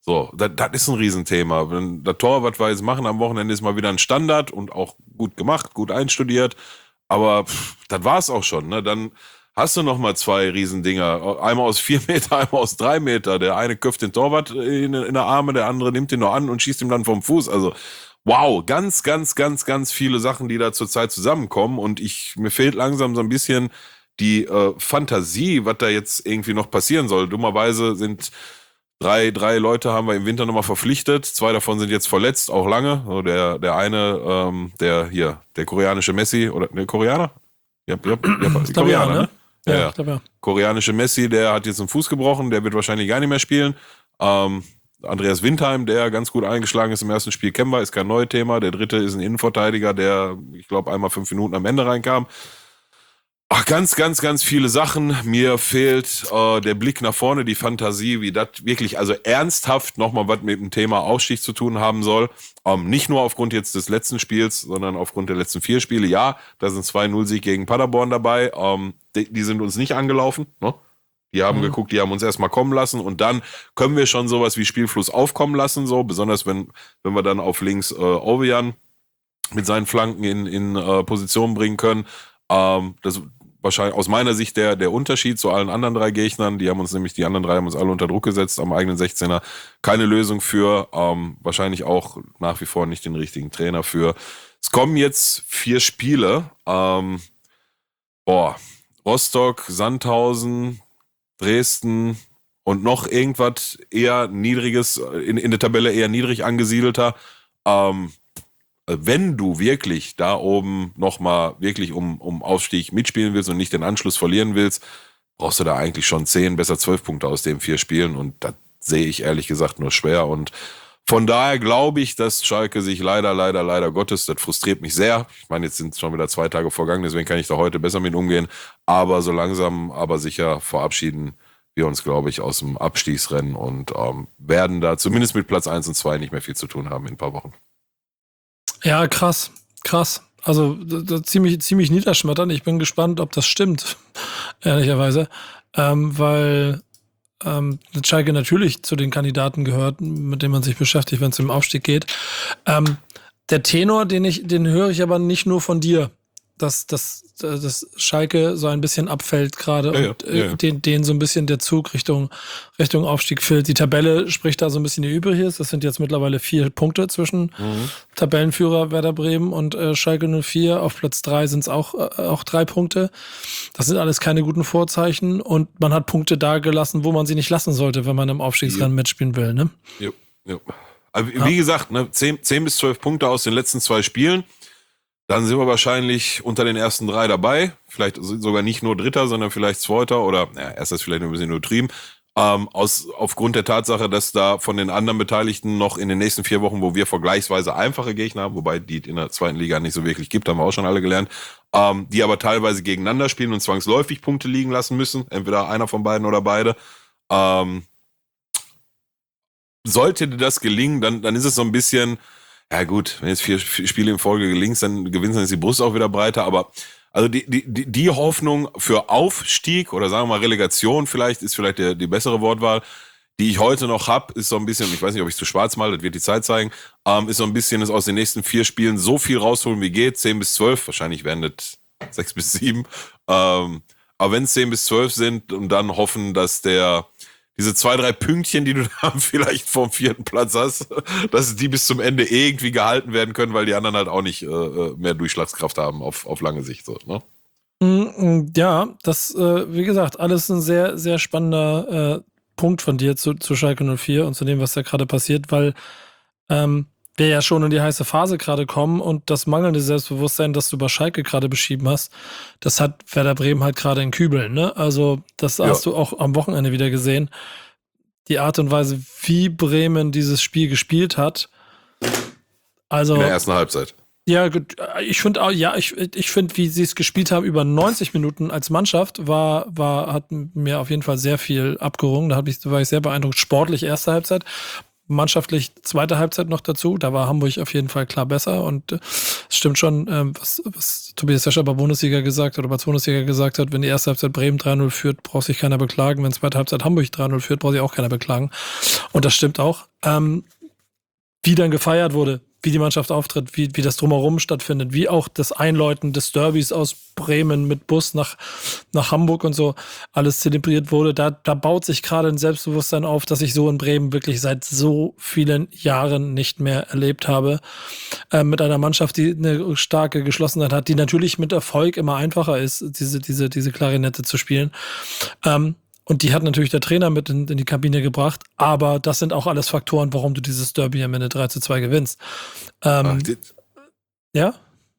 So, das, das ist ein Riesenthema. Wenn der Torwart, was wir jetzt machen am Wochenende, ist mal wieder ein Standard und auch gut gemacht, gut einstudiert. Aber pff, das war's auch schon. Ne? Dann hast du noch mal zwei Riesendinger. Einmal aus vier Meter, einmal aus drei Meter. Der eine köpft den Torwart in, in der Arme, der andere nimmt ihn noch an und schießt ihm dann vom Fuß. Also wow, ganz, ganz, ganz, ganz viele Sachen, die da zurzeit zusammenkommen. Und ich mir fehlt langsam so ein bisschen die äh, Fantasie, was da jetzt irgendwie noch passieren soll. Dummerweise sind drei, drei Leute haben wir im Winter nochmal verpflichtet. Zwei davon sind jetzt verletzt, auch lange. So der, der eine, ähm, der hier, der koreanische Messi, oder der Koreaner? Ja, ja, ja, Ich glaube, ja, ne? Ja, Ja, ja. ich glaube, ja. Koreanische Messi, der hat jetzt einen Fuß gebrochen, der wird wahrscheinlich gar nicht mehr spielen. Ähm, Andreas Windheim, der ganz gut eingeschlagen ist im ersten Spiel, kennen wir, ist kein neues Thema. Der dritte ist ein Innenverteidiger, der, ich glaube, einmal fünf Minuten am Ende reinkam. Ach, ganz, ganz, ganz viele Sachen. Mir fehlt äh, der Blick nach vorne, die Fantasie, wie das wirklich, also ernsthaft nochmal was mit dem Thema Aufstieg zu tun haben soll. Ähm, nicht nur aufgrund jetzt des letzten Spiels, sondern aufgrund der letzten vier Spiele. Ja, da sind zwei null Sieg gegen Paderborn dabei. Ähm, die, die sind uns nicht angelaufen. Ne? Die haben mhm. geguckt, die haben uns erstmal kommen lassen und dann können wir schon sowas wie Spielfluss aufkommen lassen, so besonders wenn wenn wir dann auf links äh, Ovejan mit seinen Flanken in, in äh, Position bringen können. Ähm, das wahrscheinlich aus meiner Sicht der, der Unterschied zu allen anderen drei Gegnern. Die haben uns nämlich, die anderen drei haben uns alle unter Druck gesetzt am eigenen sechzehner. Keine Lösung für, ähm, wahrscheinlich auch nach wie vor nicht den richtigen Trainer für. Es kommen jetzt vier Spiele. Ähm, boah, Rostock, Sandhausen, Dresden und noch irgendwas eher niedriges, in, in der Tabelle eher niedrig angesiedelter. Ähm, wenn du wirklich da oben nochmal wirklich um, um Aufstieg mitspielen willst und nicht den Anschluss verlieren willst, brauchst du da eigentlich schon zehn, besser zwölf Punkte aus den vier Spielen und das sehe ich ehrlich gesagt nur schwer und von daher glaube ich, dass Schalke sich leider, leider, leider Gottes, das frustriert mich sehr. Ich meine, jetzt sind schon wieder zwei Tage vergangen, deswegen kann ich da heute besser mit umgehen, aber so langsam, aber sicher verabschieden wir uns, glaube ich, aus dem Abstiegsrennen und ähm, werden da zumindest mit Platz eins und zwei nicht mehr viel zu tun haben in ein paar Wochen. Ja, krass, krass. Also das, das ziemlich, ziemlich niederschmetternd. Ich bin gespannt, ob das stimmt, ehrlicherweise, ähm, weil ähm, Schalke natürlich zu den Kandidaten gehört, mit denen man sich beschäftigt, wenn es um Aufstieg geht. Ähm, der Tenor, den ich, den höre ich aber nicht nur von dir, dass, dass, dass Schalke so ein bisschen abfällt gerade ja, und ja, ja. äh, den, den so ein bisschen der Zug Richtung, Richtung Aufstieg fällt. Die Tabelle spricht da so ein bisschen die übrig ist. Das sind jetzt mittlerweile vier Punkte zwischen mhm. Tabellenführer Werder Bremen und äh, Schalke null vier. Auf Platz drei sind es auch, äh, auch drei Punkte. Das sind alles keine guten Vorzeichen und man hat Punkte da gelassen, wo man sie nicht lassen sollte, wenn man im Aufstiegsrennen ja. mitspielen will. Ne? Ja, ja. Also, wie ja. gesagt, ne, zehn, zehn bis zwölf Punkte aus den letzten zwei Spielen. Dann sind wir wahrscheinlich unter den ersten drei dabei. Vielleicht sogar nicht nur Dritter, sondern vielleicht Zweiter oder, ja, erstes vielleicht ein bisschen übertrieben. Ähm, aus, aufgrund der Tatsache, dass da von den anderen Beteiligten noch in den nächsten vier Wochen, wo wir vergleichsweise einfache Gegner haben, wobei die in der zweiten Liga nicht so wirklich gibt, haben wir auch schon alle gelernt, ähm, die aber teilweise gegeneinander spielen und zwangsläufig Punkte liegen lassen müssen. Entweder einer von beiden oder beide. Ähm, sollte dir das gelingen, dann, dann ist es so ein bisschen, ja gut, wenn jetzt vier Spiele in Folge gelingt, dann gewinnst, dann ist die Brust auch wieder breiter. Aber also die, die, die Hoffnung für Aufstieg oder sagen wir mal Relegation vielleicht, ist vielleicht der, die bessere Wortwahl, die ich heute noch habe, ist so ein bisschen, ich weiß nicht, ob ich zu schwarz mal, das wird die Zeit zeigen, ähm, ist so ein bisschen, ist aus den nächsten vier Spielen so viel rausholen wie geht, zehn bis zwölf, wahrscheinlich werden das sechs bis sieben. Ähm, aber wenn es zehn bis zwölf sind und dann hoffen, dass der diese zwei, drei Pünktchen, die du da vielleicht vom vierten Platz hast, dass die bis zum Ende irgendwie gehalten werden können, weil die anderen halt auch nicht äh, mehr Durchschlagskraft haben auf, auf lange Sicht. So, ne? Ja, das, äh, wie gesagt, alles ein sehr, sehr spannender äh, Punkt von dir zu, zu Schalke null vier und zu dem, was da gerade passiert, weil ähm, wir ja schon in die heiße Phase gerade kommen und das mangelnde Selbstbewusstsein, das du bei Schalke gerade beschrieben hast, das hat Werder Bremen halt gerade in Kübeln, ne? Also das ja. hast du auch am Wochenende wieder gesehen. Die Art und Weise, wie Bremen dieses Spiel gespielt hat. Also in der ersten Halbzeit. Ja, ich finde auch, ja, ich, ich finde, wie sie es gespielt haben über neunzig Minuten als Mannschaft, war, war, hat mir auf jeden Fall sehr viel abgerungen. Da hab ich, war ich sehr beeindruckt. Sportlich erste Halbzeit. Mannschaftlich zweite Halbzeit noch dazu, da war Hamburg auf jeden Fall klar besser und stimmt schon, ähm, was, was Tobias Escher bei Bundesliga gesagt hat oder bei Bundesliga gesagt hat, wenn die erste Halbzeit Bremen drei null führt, braucht sich keiner beklagen. Wenn zweite Halbzeit Hamburg drei null führt, braucht sich auch keiner beklagen. Und das stimmt auch. Ähm, wie dann gefeiert wurde, wie die Mannschaft auftritt, wie, wie das Drumherum stattfindet, wie auch das Einläuten des Derbys aus Bremen mit Bus nach, nach Hamburg und so alles zelebriert wurde, da, da baut sich gerade ein Selbstbewusstsein auf, das ich so in Bremen wirklich seit so vielen Jahren nicht mehr erlebt habe. Äh, mit einer Mannschaft, die eine starke Geschlossenheit hat, die natürlich mit Erfolg immer einfacher ist, diese, diese, diese Klarinette zu spielen. Ähm, Und die hat natürlich der Trainer mit in, in die Kabine gebracht. Aber das sind auch alles Faktoren, warum du dieses Derby am Ende drei zu zwei gewinnst. Ähm, Ach, ja?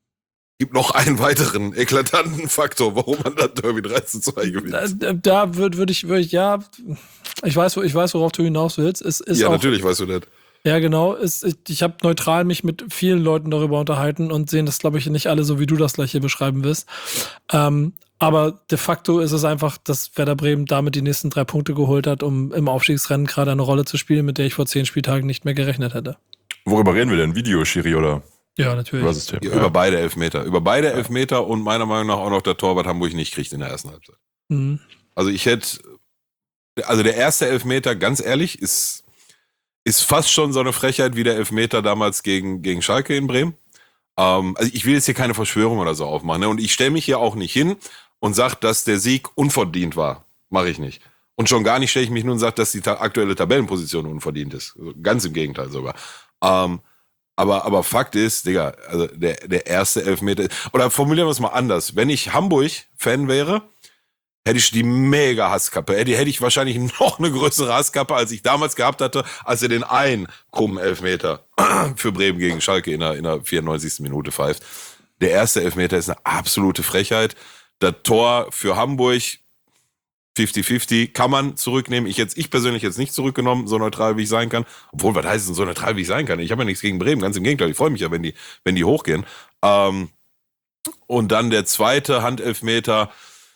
Gibt noch einen weiteren eklatanten Faktor, warum man das Derby drei zu zwei gewinnt. Da, da würde würd ich, würd ich, ja, ich weiß, ich weiß, worauf du hinaus willst. Es ist ja, auch, natürlich weißt du das. Ja, genau. Es, ich ich habe neutral mich mit vielen Leuten darüber unterhalten und sehen das, glaube ich, nicht alle so, wie du das gleich hier beschreiben wirst. Ähm, aber de facto ist es einfach, dass Werder Bremen damit die nächsten drei Punkte geholt hat, um im Aufstiegsrennen gerade eine Rolle zu spielen, mit der ich vor zehn Spieltagen nicht mehr gerechnet hätte. Worüber reden wir denn? Video, Schiri, oder? Ja, natürlich. Was ist Ja, über beide Elfmeter. Über beide Elfmeter und meiner Meinung nach auch noch der Torwart Hamburg nicht kriegt in der ersten Halbzeit. Mhm. Also ich hätte, also der erste Elfmeter, ganz ehrlich, ist, ist fast schon so eine Frechheit wie der Elfmeter damals gegen, gegen Schalke in Bremen. Ähm, also ich will jetzt hier keine Verschwörung oder so aufmachen. Ne? Und ich stelle mich hier auch nicht hin und sage, dass der Sieg unverdient war. Mache ich nicht. Und schon gar nicht stelle ich mich nun und sage, dass die ta- aktuelle Tabellenposition unverdient ist. Also ganz im Gegenteil sogar. Ähm, aber, aber Fakt ist, Digga, also der, der erste Elfmeter, oder formulieren wir es mal anders. Wenn ich Hamburg-Fan wäre, hätte ich die mega Hasskappe. Hätte, hätte ich wahrscheinlich noch eine größere Hasskappe, als ich damals gehabt hatte, als er den einen krummen Elfmeter für Bremen gegen Schalke in der, in der vierundneunzigsten Minute pfeift. Der erste Elfmeter ist eine absolute Frechheit. Das Tor für Hamburg, fünfzig fünfzig, kann man zurücknehmen. Ich, jetzt, ich persönlich jetzt nicht zurückgenommen, so neutral wie ich sein kann. Obwohl, was heißt denn so neutral wie ich sein kann? Ich habe ja nichts gegen Bremen, ganz im Gegenteil. Ich freue mich ja, wenn die, wenn die hochgehen. Ähm, und dann der zweite Handelfmeter,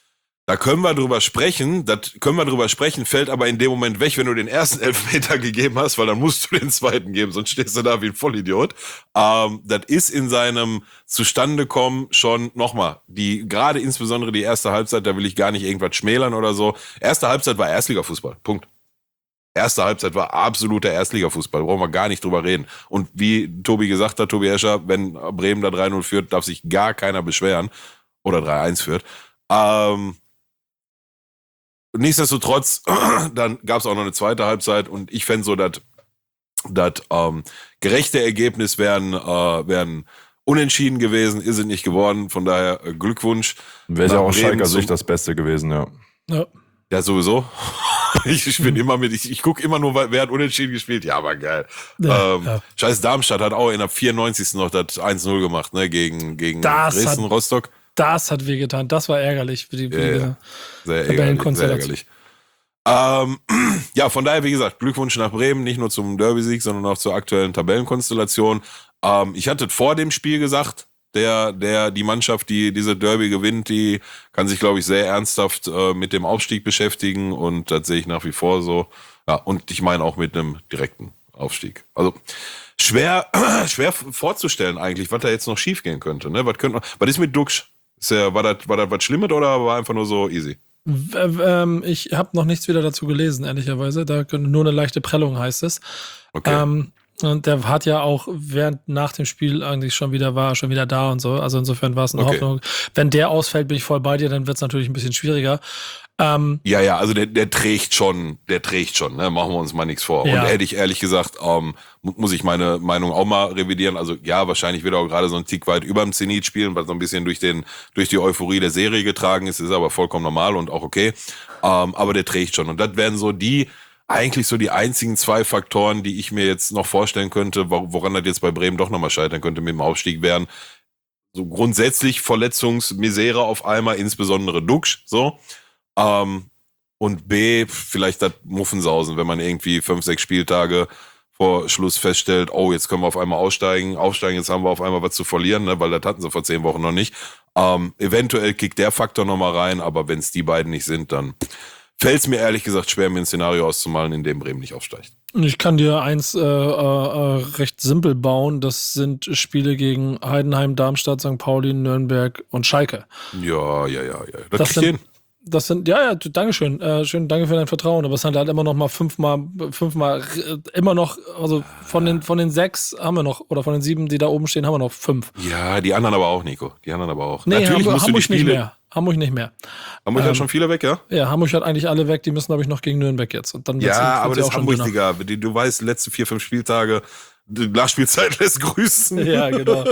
da können wir drüber sprechen, das können wir drüber sprechen, fällt aber in dem Moment weg, wenn du den ersten Elfmeter gegeben hast, weil dann musst du den zweiten geben, sonst stehst du da wie ein Vollidiot. Ähm, das ist in seinem Zustandekommen schon nochmal, die, gerade insbesondere die erste Halbzeit, da will ich gar nicht irgendwas schmälern oder so. Erste Halbzeit war Erstligafußball, Punkt. Erste Halbzeit war absoluter Erstligafußball, brauchen wir gar nicht drüber reden. Und wie Tobi gesagt hat, Tobi Escher, wenn Bremen da drei null führt, darf sich gar keiner beschweren, oder drei eins führt. Ähm, Nichtsdestotrotz, dann gab es auch noch eine zweite Halbzeit und ich fände so, dass das ähm, gerechte Ergebnis wären, äh, wären unentschieden gewesen, ist es nicht geworden, von daher äh, Glückwunsch. Wäre ja auch aus Schalker Sicht das Beste gewesen, ja. Ja, ja sowieso. ich, ich bin immer mit, ich, ich gucke immer nur, wer hat unentschieden gespielt, ja, aber geil. Ja, ähm, ja. Scheiß Darmstadt hat auch in der vierundneunzigsten noch das eins null gemacht, ne, gegen, gegen Das Dresden, hat- Rostock. das hat wehgetan. Das war ärgerlich für die, für Ja, die ja. Sehr ärgerlich, sehr Tabellenkonstellation. ärgerlich. Ähm, ja, von daher, wie gesagt, Glückwunsch nach Bremen, nicht nur zum Derby-Sieg, sondern auch zur aktuellen Tabellenkonstellation. Ähm, ich hatte vor dem Spiel gesagt, der, der, die Mannschaft, die diese Derby gewinnt, die kann sich, glaube ich, sehr ernsthaft äh, mit dem Aufstieg beschäftigen und das sehe ich nach wie vor so. Ja, und ich meine auch mit einem direkten Aufstieg. Also schwer, schwer vorzustellen eigentlich, was da jetzt noch schief gehen könnte. Ne? Was, könnte, was ist mit Duxch? Ist der, war das war das was Schlimmes oder war einfach nur so easy? W- ähm, ich habe noch nichts wieder dazu gelesen, ehrlicherweise. Da könnte nur eine leichte Prellung, heißt es. Okay. Ähm, und der hat ja auch während nach dem Spiel eigentlich schon wieder war, schon wieder da und so. Also insofern war es eine Okay. Hoffnung. Wenn der ausfällt, bin ich voll bei dir, dann wird es natürlich ein bisschen schwieriger. Ähm, Ja, ja, also der, der trägt schon, der trägt schon, ne? Machen wir uns mal nichts vor. Ja. Und hätte ich ehrlich gesagt, ähm, mu- muss ich meine Meinung auch mal revidieren. Also ja, wahrscheinlich wird er auch gerade so ein Tick weit über dem Zenit spielen, weil so ein bisschen durch den, durch die Euphorie der Serie getragen ist, ist aber vollkommen normal und auch okay. Ähm, aber der trägt schon. Und das wären so die, eigentlich so die einzigen zwei Faktoren, die ich mir jetzt noch vorstellen könnte, wo- woran das jetzt bei Bremen doch nochmal scheitern könnte mit dem Aufstieg, wären so grundsätzlich Verletzungsmisere auf einmal, insbesondere Duxch, so. Ähm, und B, vielleicht das Muffensausen, wenn man irgendwie fünf, sechs Spieltage vor Schluss feststellt, oh, jetzt können wir auf einmal aussteigen, aufsteigen, jetzt haben wir auf einmal was zu verlieren, ne, weil das hatten sie vor zehn Wochen noch nicht. Ähm, eventuell kickt der Faktor nochmal rein, aber wenn es die beiden nicht sind, dann fällt es mir ehrlich gesagt schwer, mir ein Szenario auszumalen, in dem Bremen nicht aufsteigt. Ich kann dir eins äh, äh, recht simpel bauen. Das sind Spiele gegen Heidenheim, Darmstadt, Sankt Pauli, Nürnberg und Schalke. Ja, ja, ja, ja. Das, Das kriegt sind- hin. Das sind, ja, ja, Dankeschön. Äh, schön, danke für dein Vertrauen. Aber es sind halt immer noch mal fünfmal, fünfmal, äh, immer noch, also von den, von den sechs haben wir noch, oder von den sieben, die da oben stehen, haben wir noch fünf. Ja, die anderen aber auch, Nico. Die anderen aber auch. Nee, Natürlich Hamburg, musst du die Hamburg nicht Spiele. mehr. Hamburg nicht mehr. Hamburg Ähm, hat schon viele weg, ja? Ja, Hamburg hat eigentlich alle weg, die müssen, glaube ich, noch gegen Nürnberg jetzt. Und dann wird's- Ja, wird's aber das auch ist schon Hamburg, dünner. Digga. Die- Du weißt, letzte vier, fünf Spieltage, die Nachspielzeit lässt grüßen. Ja, genau.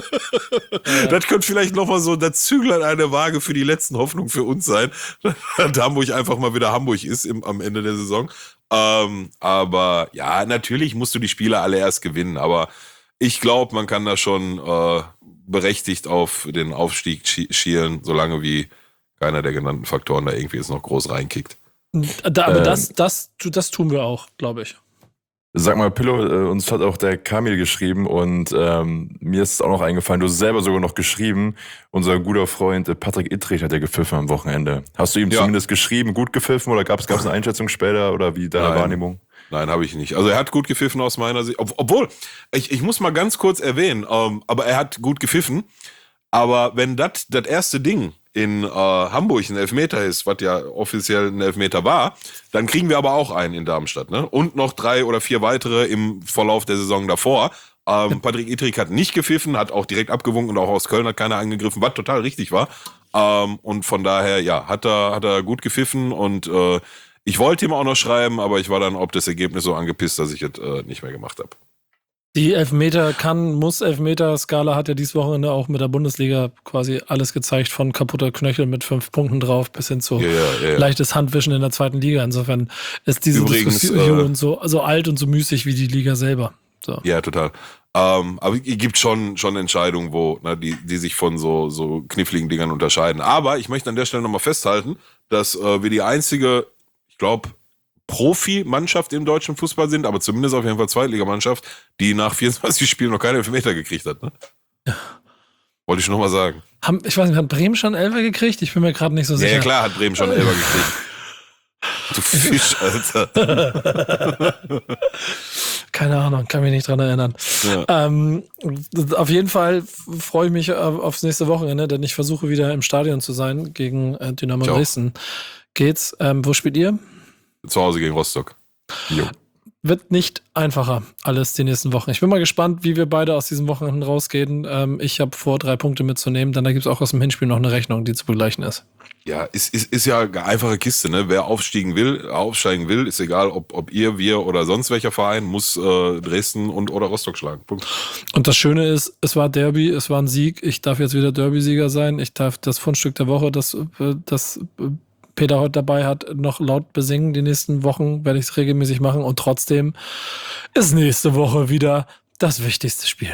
Das könnte vielleicht nochmal so der Züglein an der Waage für die letzten Hoffnungen für uns sein, dass Hamburg einfach mal wieder Hamburg ist im, am Ende der Saison. Ähm, aber ja, natürlich musst du die Spiele alle erst gewinnen, aber ich glaube, man kann da schon äh, berechtigt auf den Aufstieg schi- schielen, solange wie keiner der genannten Faktoren da irgendwie jetzt noch groß reinkickt. Da, aber Ähm. das, das, das tun wir auch, glaube ich. Sag mal, Pillow, äh, uns hat auch der Kamil geschrieben und ähm, mir ist es auch noch eingefallen, du hast selber sogar noch geschrieben, unser guter Freund äh, Patrick Ittrich hat ja gepfiffen am Wochenende. Hast du ihm Ja. zumindest geschrieben, gut gepfiffen oder gab es eine Einschätzung später oder wie deine Nein. Wahrnehmung? Nein, habe ich nicht. Also er hat gut gepfiffen aus meiner Sicht. Ob, obwohl, ich, ich muss mal ganz kurz erwähnen, ähm, aber er hat gut gepfiffen. Aber wenn das das erste Ding in äh, Hamburg ein Elfmeter ist, was ja offiziell ein Elfmeter war, dann kriegen wir aber auch einen in Darmstadt, ne? Und noch drei oder vier weitere im Verlauf der Saison davor. Ähm, Patrick Ittrich hat nicht gepfiffen, hat auch direkt abgewunken und auch aus Köln hat keiner angegriffen, was total richtig war. Ähm, und von daher, ja, hat er, hat er gut gepfiffen und äh, ich wollte ihm auch noch schreiben, aber ich war dann ob das Ergebnis so angepisst, dass ich es äh, nicht mehr gemacht habe. Die Elfmeter kann, muss Elfmeter-Skala hat ja dieses Wochenende auch mit der Bundesliga quasi alles gezeigt, von kaputter Knöchel mit fünf Punkten drauf bis hin zu Ja, ja, ja, ja. leichtes Handwischen in der zweiten Liga. Insofern ist diese Übrigens, Diskussion äh, so, so alt und so müßig wie die Liga selber. So. Ja, total. Ähm, aber es gibt schon, schon Entscheidungen, wo, ne, die, die sich von so, so kniffligen Dingern unterscheiden. Aber ich möchte an der Stelle nochmal festhalten, dass äh, wir die einzige, ich glaube, Profi-Mannschaft im deutschen Fußball sind, aber zumindest auf jeden Fall Zweitligamannschaft, die nach vierundzwanzig Spielen noch keine Elfmeter gekriegt hat. Ne? Ja. Wollte ich schon mal sagen. Haben, ich weiß nicht, hat Bremen schon Elfer gekriegt? Ich bin mir gerade nicht so Ja, sicher. ja, klar, hat Bremen schon Elfer gekriegt. Du Fisch, Alter. Keine Ahnung, kann mich nicht dran erinnern. Ja. Ähm, auf jeden Fall freue ich mich auf, aufs nächste Wochenende, denn ich versuche wieder im Stadion zu sein gegen äh, Dynamo Ich auch. Dresden. Geht's? Ähm, wo spielt ihr? Zu Hause gegen Rostock. Jo. Wird nicht einfacher, alles die nächsten Wochen. Ich bin mal gespannt, wie wir beide aus diesen Wochenenden rausgehen. Ähm, ich habe vor, drei Punkte mitzunehmen, dann da gibt es auch aus dem Hinspiel noch eine Rechnung, die zu begleichen ist. Ja, ist, ist, ist ja eine einfache Kiste, ne? Wer aufsteigen will, aufsteigen will, ist egal, ob, ob ihr, wir oder sonst welcher Verein, muss äh, Dresden und oder Rostock schlagen. Punkt. Und das Schöne ist, es war Derby, es war ein Sieg. Ich darf jetzt wieder Derby-Sieger sein. Ich darf das Fundstück der Woche, das, äh, das äh, Peter heute dabei hat, noch laut besingen. Die nächsten Wochen werde ich es regelmäßig machen. Und trotzdem ist nächste Woche wieder das wichtigste Spiel.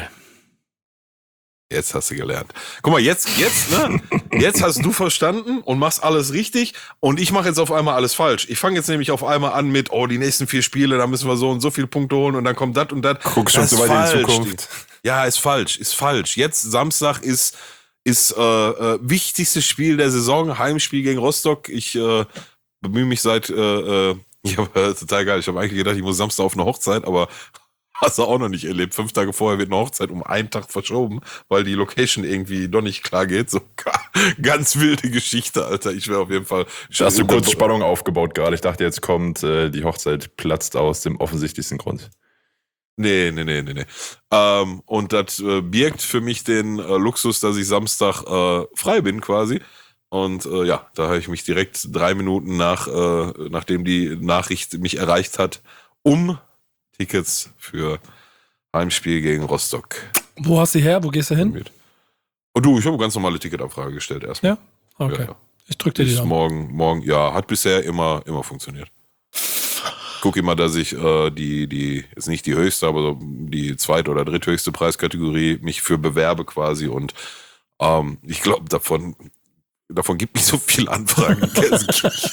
Jetzt hast du gelernt. Guck mal, jetzt, jetzt, ne? Jetzt hast du verstanden und machst alles richtig und ich mache jetzt auf einmal alles falsch. Ich fange jetzt nämlich auf einmal an mit, oh, die nächsten vier Spiele, da müssen wir so und so viele Punkte holen und dann kommt das und das. Guck schon Das so ist weit in die falsch. Zukunft. Ja, ist falsch, ist falsch. Jetzt Samstag ist ist äh, äh, wichtigstes Spiel der Saison, Heimspiel gegen Rostock. Ich äh, bemühe mich seit, äh, äh, ich habe äh, total geil. Ich habe eigentlich gedacht, ich muss Samstag auf eine Hochzeit, aber hast du auch noch nicht erlebt. Fünf Tage vorher wird eine Hochzeit um einen Tag verschoben, weil die Location irgendwie doch nicht klar geht. So ganz wilde Geschichte, Alter. Ich wäre auf jeden Fall. Da hast du kurz Spannung aufgebaut gerade. Ich dachte, jetzt kommt, äh, die Hochzeit platzt aus dem offensichtlichsten Grund. Nee, nee, nee, nee, nee. Ähm, und das äh, birgt für mich den äh, Luxus, dass ich Samstag äh, frei bin quasi. Und äh, ja, da habe ich mich direkt drei Minuten nach, äh, nachdem die Nachricht mich erreicht hat, um Tickets für Heimspiel gegen Rostock. Wo hast du her? Wo gehst du hin? Und du, ich habe eine ganz normale Ticketabfrage gestellt erstmal. Ja? Okay. Ja, ja. Ich drück dir die Bis Daumen. morgen, morgen, ja, hat bisher immer, immer funktioniert. Guck immer, dass ich äh, die, die, ist nicht die höchste, aber so die zweite oder dritthöchste Preiskategorie mich für bewerbe quasi und ähm, ich glaube, davon, davon gibt nicht so viele Anfragen in Gelsenkirchen.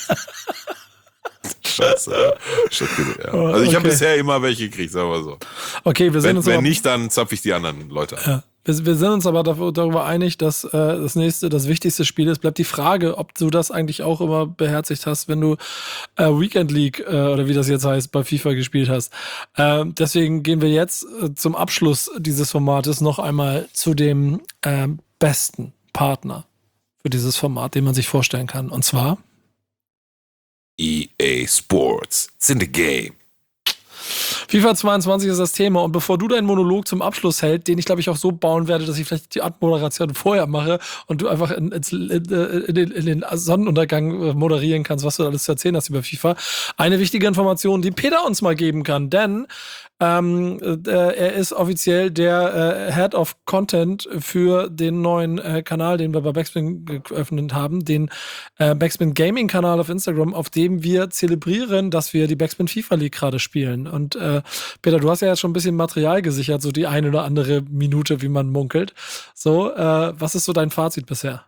Scheiße. Ja. Also ich habe Okay. bisher immer welche gekriegt, sagen wir so. Okay, wir sehen Wenn, uns wenn aber- nicht, dann zapfe ich die anderen Leute an. Ja. Wir, wir sind uns aber darüber einig, dass äh, das nächste, das wichtigste Spiel ist. Bleibt die Frage, ob du das eigentlich auch immer beherzigt hast, wenn du äh, Weekend League äh, oder wie das jetzt heißt, bei FIFA gespielt hast. Äh, deswegen gehen wir jetzt äh, zum Abschluss dieses Formates noch einmal zu dem äh, besten Partner für dieses Format, den man sich vorstellen kann. Und zwar E A Sports. It's in the game. FIFA zweiundzwanzig ist das Thema, und bevor du deinen Monolog zum Abschluss hältst, den ich glaube ich auch so bauen werde, dass ich vielleicht die Abmoderation vorher mache und du einfach in, in, in, den, in den Sonnenuntergang moderieren kannst, was du alles zu erzählen hast über FIFA. Eine wichtige Information, die Peter uns mal geben kann, denn ähm, äh, er ist offiziell der äh, Head of Content für den neuen äh, Kanal, den wir bei Backspin geöffnet haben, den äh, Backspin Gaming Kanal auf Instagram, auf dem wir zelebrieren, dass wir die Backspin FIFA League gerade spielen. Und äh, Peter, du hast ja jetzt schon ein bisschen Material gesichert, so die eine oder andere Minute, wie man munkelt. So, äh, was ist so dein Fazit bisher?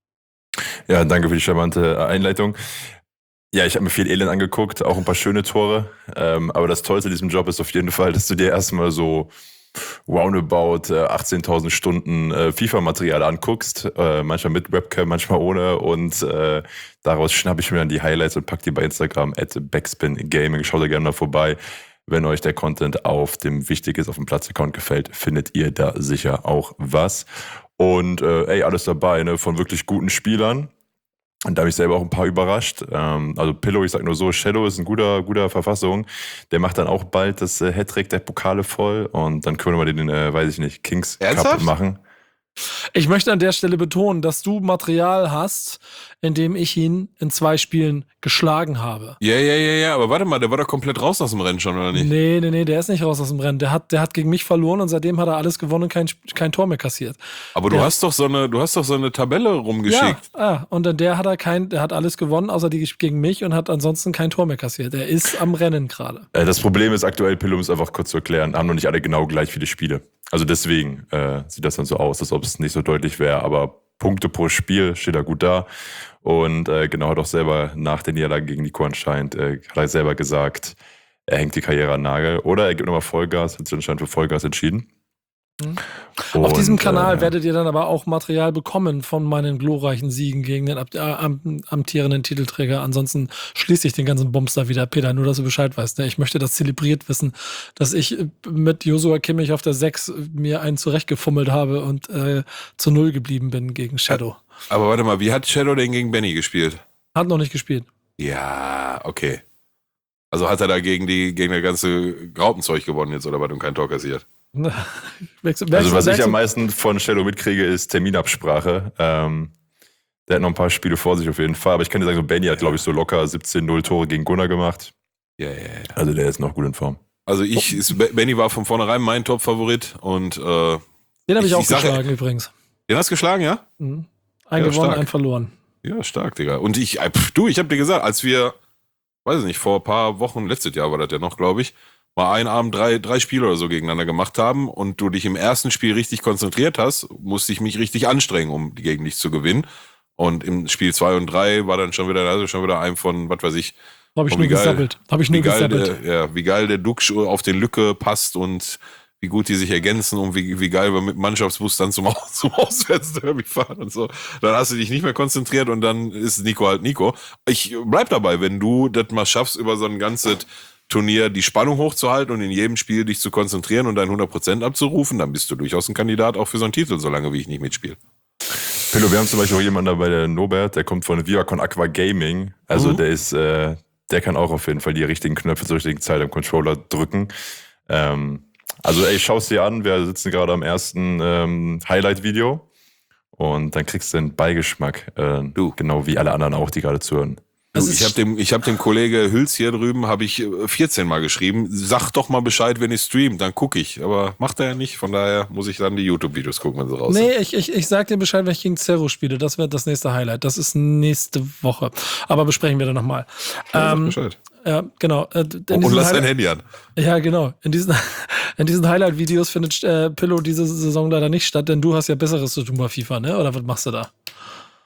Ja, danke für die charmante Einleitung. Ja, ich habe mir viel Elend angeguckt, auch ein paar schöne Tore. Ähm, aber das Tollste in diesem Job ist auf jeden Fall, dass du dir erstmal so roundabout äh, achtzehntausend Stunden äh, FIFA-Material anguckst. Äh, manchmal mit Webcam, manchmal ohne. Und äh, daraus schnappe ich mir dann die Highlights und pack die bei Instagram at Backspin Gaming. Schaut da gerne mal vorbei. Wenn euch der Content auf dem Wichtiges auf dem Platz-Account gefällt, findet ihr da sicher auch was. Und äh, ey, alles dabei, ne, von wirklich guten Spielern. Und da habe ich selber auch ein paar überrascht. Ähm, also Pillow, ich sag nur so, Shadow ist in guter, guter Verfassung. Der macht dann auch bald das äh, Hattrick der Pokale voll. Und dann können wir den, äh, weiß ich nicht, Kings Ernsthaft? Cup machen. Ich möchte an der Stelle betonen, dass du Material hast, in dem ich ihn in zwei Spielen geschlagen habe. Ja, ja, ja, ja, aber warte mal, der war doch komplett raus aus dem Rennen schon, oder nicht? Nee, nee, nee, der ist nicht raus aus dem Rennen. Der hat, der hat gegen mich verloren und seitdem hat er alles gewonnen und kein, kein Tor mehr kassiert. Aber du der, hast doch so eine, du hast doch so eine Tabelle rumgeschickt. Ja, ah, und dann der hat er kein, der hat alles gewonnen, außer die gegen mich, und hat ansonsten kein Tor mehr kassiert. Er ist am Rennen gerade. Äh, das Problem ist aktuell, Pillow, ist einfach kurz zu erklären, haben noch nicht alle genau gleich viele Spiele. Also deswegen äh, sieht das dann so aus, als ob es nicht so deutlich wäre, aber Punkte pro Spiel steht er gut da. Und äh, genau, hat auch selber nach der Niederlage gegen Nico anscheinend, äh, hat er selber gesagt, er hängt die Karriere an den Nagel. Oder er gibt nochmal Vollgas, hat sich anscheinend für Vollgas entschieden. Mhm. Und, auf diesem Kanal äh, werdet ihr dann aber auch Material bekommen von meinen glorreichen Siegen gegen den äh, am, amtierenden Titelträger. Ansonsten schließe ich den ganzen Bums da wieder. Peter, nur dass du Bescheid weißt. Ne? Ich möchte das zelebriert wissen, dass ich mit Joshua Kimmich auf der sechs mir einen zurechtgefummelt habe und äh, zu Null geblieben bin gegen Shadow. Aber warte mal, wie hat Shadow denn gegen Benny gespielt? Hat noch nicht gespielt. Ja, okay. Also hat er da gegen die gegen das ganze Graupenzeug gewonnen jetzt, oder was, und kein Tor kassiert? Wechsel, wechsel, Also was wechsel. ich am meisten von Shadow mitkriege, ist Terminabsprache. Ähm, der hat noch ein paar Spiele vor sich auf jeden Fall. Aber ich kann dir sagen, so Benny hat, glaube ich, so locker siebzehn null Tore gegen Gunnar gemacht. Ja, ja, ja. Also der ist noch gut in Form. Also ich, ist, Benny war von vornherein mein Top-Favorit und äh, Den habe ich, ich- auch ich sage- geschlagen übrigens. den hast du geschlagen, ja? Mhm. Ein Ja, gewonnen, stark. ein verloren. Ja, stark, Digga. Und ich, äh, pf, du, ich hab dir gesagt, als wir, weiß ich nicht, vor ein paar Wochen, letztes Jahr war das ja noch, glaube ich, mal einen Abend drei, drei Spiele oder so gegeneinander gemacht haben und du dich im ersten Spiel richtig konzentriert hast, musste ich mich richtig anstrengen, um gegen dich zu gewinnen. Und im Spiel zwei und drei war dann schon wieder, also schon wieder ein von, was weiß ich, Habe ich Oh, nur wie geil. gesappelt. Habe ich wie nur geil, gesappelt. der, ja, wie geil der Duck auf den Lücke passt und wie gut die sich ergänzen und wie, wie geil wir mit Mannschaftsbus dann zum, Aus- zum Auswärtsderby fahren und so. Dann hast du dich nicht mehr konzentriert und dann ist Nico halt Nico. Ich bleib dabei, wenn du das mal schaffst, über so ein ganzes Turnier die Spannung hochzuhalten und in jedem Spiel dich zu konzentrieren und dein hundert Prozent abzurufen, dann bist du durchaus ein Kandidat auch für so einen Titel, solange wie ich nicht mitspiele. Pillow, wir haben zum Beispiel auch jemanden dabei, der Nobert, der kommt von Viacon Aqua Gaming. Also Mhm. der ist, äh, der kann auch auf jeden Fall die richtigen Knöpfe zur richtigen Zeit am Controller drücken. Ähm, also ey, schau's dir an, wir sitzen gerade am ersten ähm, Highlight-Video und dann kriegst du den Beigeschmack, äh, Du. genau wie alle anderen auch, die gerade zuhören. Du, Das ich ist- habe dem, ich hab dem Kollege Hüls hier drüben, habe ich äh, vierzehn Mal geschrieben, sag doch mal Bescheid, wenn ihr streamt, dann gucke ich. Aber macht er ja nicht, von daher muss ich dann die YouTube-Videos gucken, wenn sie raus sind. Nee, ich, ich, ich sag dir Bescheid, wenn ich gegen Zerro spiele. Das wird das nächste Highlight. Das ist nächste Woche. Aber besprechen wir dann nochmal. Ja, sag Ähm, Bescheid. ja, genau. Äh, in Und diesen lass dein Highlight- Handy an. Ja, genau. In diesen, in diesen Highlight-Videos findet äh, Pillow diese Saison leider nicht statt, denn du hast ja Besseres zu tun bei FIFA, ne? Oder was machst du da?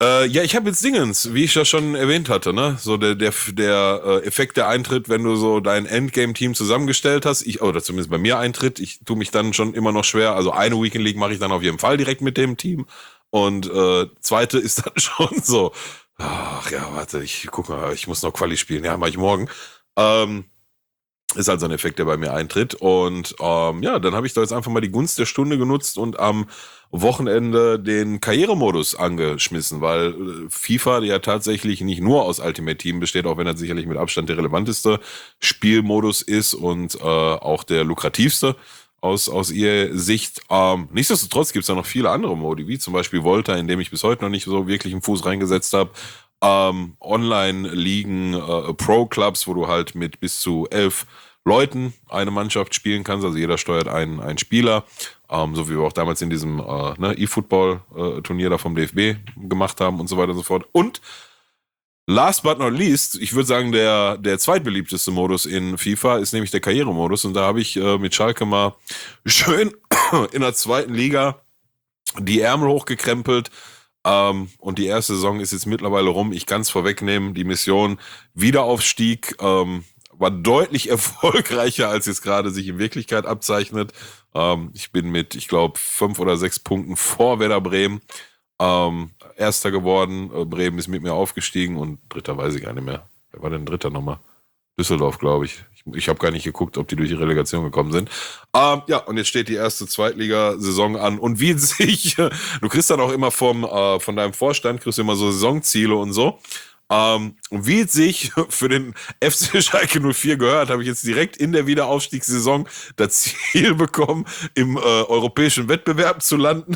Äh, ja, ich habe jetzt Dingens, wie ich ja schon erwähnt hatte, ne? So der der der äh, Effekt, der eintritt, wenn du so dein Endgame-Team zusammengestellt hast, ich oder zumindest bei mir eintritt. Ich tue mich dann schon immer noch schwer. Also eine Weekend League mache ich dann auf jeden Fall direkt mit dem Team und äh, zweite ist dann schon so. Ach ja, warte, ich guck mal, ich muss noch Quali spielen. Ja, mach ich morgen. Ähm, ist halt so ein Effekt, der bei mir eintritt. Und ähm, ja, dann habe ich da jetzt einfach mal die Gunst der Stunde genutzt und am Wochenende den Karrieremodus angeschmissen, weil äh, FIFA ja tatsächlich nicht nur aus Ultimate Team besteht, auch wenn er sicherlich mit Abstand der relevanteste Spielmodus ist und äh, auch der lukrativste aus aus ihrer Sicht. Ähm, nichtsdestotrotz gibt es da noch viele andere Modi, wie zum Beispiel Volta, in dem ich bis heute noch nicht so wirklich einen Fuß reingesetzt habe. Ähm, Online-Ligen, äh, Pro-Clubs, wo du halt mit bis zu elf Leuten eine Mannschaft spielen kannst. Also jeder steuert einen, einen Spieler, ähm, so wie wir auch damals in diesem äh, ne, E-Football-Turnier da vom D F B gemacht haben und so weiter und so fort. Und last but not least, ich würde sagen, der, der zweitbeliebteste Modus in FIFA ist nämlich der Karrieremodus. Und da habe ich äh, mit Schalke mal schön in der zweiten Liga die Ärmel hochgekrempelt. Ähm, und die erste Saison ist jetzt mittlerweile rum. Ich kann es vorwegnehmen, die Mission Wiederaufstieg ähm, war deutlich erfolgreicher, als jetzt gerade sich in Wirklichkeit abzeichnet. Ähm, ich bin mit, ich glaube, fünf oder sechs Punkten vor Werder Bremen ähm, Erster geworden. Äh, Bremen ist mit mir aufgestiegen und Dritter weiß ich gar nicht mehr. Wer war denn Dritter nochmal? Düsseldorf, glaube ich. Ich, ich habe gar nicht geguckt, ob die durch die Relegation gekommen sind. Ähm, ja, und jetzt steht die erste Zweitligasaison an. Und wie sich, du kriegst dann auch immer vom äh, von deinem Vorstand, kriegst du immer so Saisonziele und so. Ähm, und wie es sich für den F C Schalke null vier gehört, habe ich jetzt direkt in der Wiederaufstiegssaison das Ziel bekommen, im äh, europäischen Wettbewerb zu landen.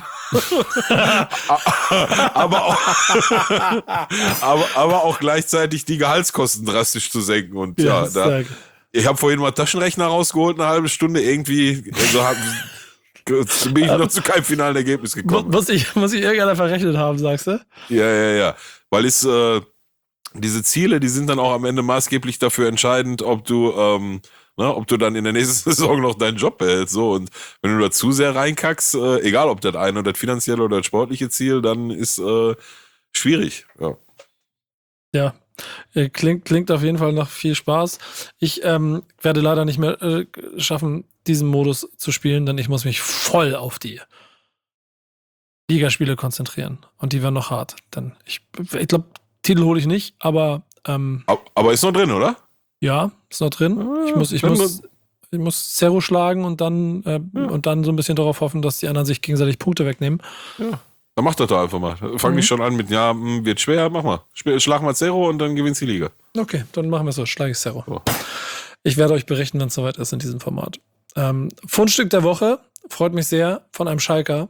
aber, auch, aber, aber auch gleichzeitig die Gehaltskosten drastisch zu senken. Und ja, ja da, ich habe vorhin mal Taschenrechner rausgeholt, eine halbe Stunde irgendwie. Also hab, bin ich noch zu keinem finalen Ergebnis gekommen. Muss ich, muss ich irgendeiner verrechnet haben, sagst du? Ja, ja, ja. Weil es äh, diese Ziele, die sind dann auch am Ende maßgeblich dafür entscheidend, ob du, ähm, ne, ob du dann in der nächsten Saison noch deinen Job behältst. So. Und wenn du da zu sehr reinkackst, äh, egal ob das eine oder das finanzielle oder das sportliche Ziel, dann ist äh, schwierig. Ja. Ja. Klingt, klingt auf jeden Fall nach viel Spaß. Ich ähm, werde leider nicht mehr äh, schaffen, diesen Modus zu spielen, denn ich muss mich voll auf die Ligaspiele konzentrieren. Und die werden noch hart. Denn ich, ich glaube, Titel hole ich nicht, aber ähm, aber ist noch drin, oder? Ja, ist noch drin. Ich muss, ich muss, ich muss Zero schlagen und dann äh, ja. und dann so ein bisschen darauf hoffen, dass die anderen sich gegenseitig Punkte wegnehmen. Ja. Dann mach das doch einfach mal. Fang mhm. nicht schon an mit, ja, wird schwer, mach mal. Schlag mal Zero und dann gewinnst die Liga. Okay, dann machen wir es so. Schlage ich Zero. So. Ich werde euch berichten, wenn es soweit ist in diesem Format. Ähm, Fundstück der Woche. Freut mich sehr, von einem Schalker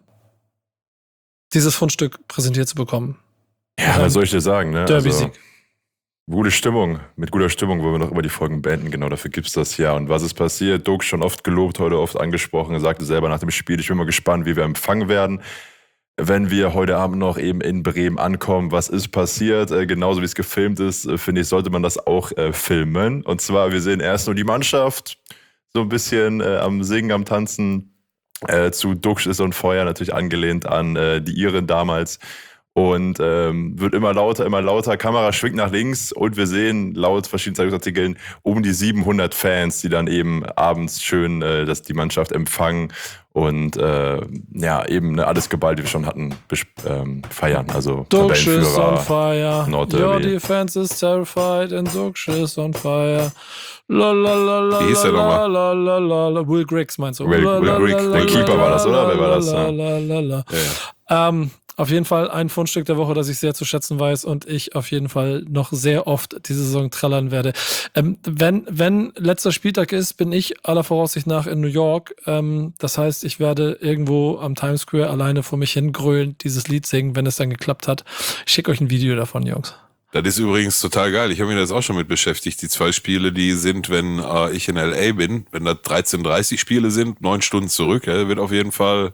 dieses Fundstück präsentiert zu bekommen. Ja, was soll ich dir sagen, ne? Derby-Sieg. Also, gute Stimmung. Mit guter Stimmung wollen wir noch über die Folgen beenden. Genau, dafür gibt's das ja. Und was ist passiert? Doug schon oft gelobt, heute oft angesprochen. Er sagte selber nach dem Spiel, ich bin mal gespannt, wie wir empfangen werden, wenn wir heute Abend noch eben in Bremen ankommen. Was ist passiert? Äh, genauso wie es gefilmt ist, äh, finde ich, sollte man das auch äh, filmen. Und zwar, wir sehen erst nur die Mannschaft, so ein bisschen äh, am Singen, am Tanzen. Äh, zu Duxch ist so ein Feuer, natürlich angelehnt an äh, die Iren damals. Und ähm, wird immer lauter, immer lauter. Kamera schwingt nach links und wir sehen laut verschiedenen Zeitungsartikeln um die siebenhundert Fans, die dann eben abends schön äh, das, die Mannschaft empfangen und äh, ja, eben ne, alles geballt, wie wir schon hatten, besp- ähm, feiern. Also Duxch is on fire, Nordderby. Your defense is terrified and Duxch is on fire. La la la la Wie hieß der la la la la la. Will Griggs meinst du? Will, Will Griggs, der Keeper war das, oder? Wer war das? La la la la. Ähm, auf jeden Fall ein Fundstück der Woche, das ich sehr zu schätzen weiß und ich auf jeden Fall noch sehr oft diese Saison trällern werde. Ähm, wenn, wenn letzter Spieltag ist, bin ich aller Voraussicht nach in New York. Ähm, das heißt, ich werde irgendwo am Times Square alleine vor mich hin grölen, dieses Lied singen, wenn es dann geklappt hat. Ich schicke euch ein Video davon, Jungs. Das ist übrigens total geil. Ich habe mich da jetzt auch schon mit beschäftigt. Die zwei Spiele, die sind, wenn äh, ich in L A bin, wenn das dreizehn Uhr dreißig Spiele sind, neun Stunden zurück, ja, wird auf jeden Fall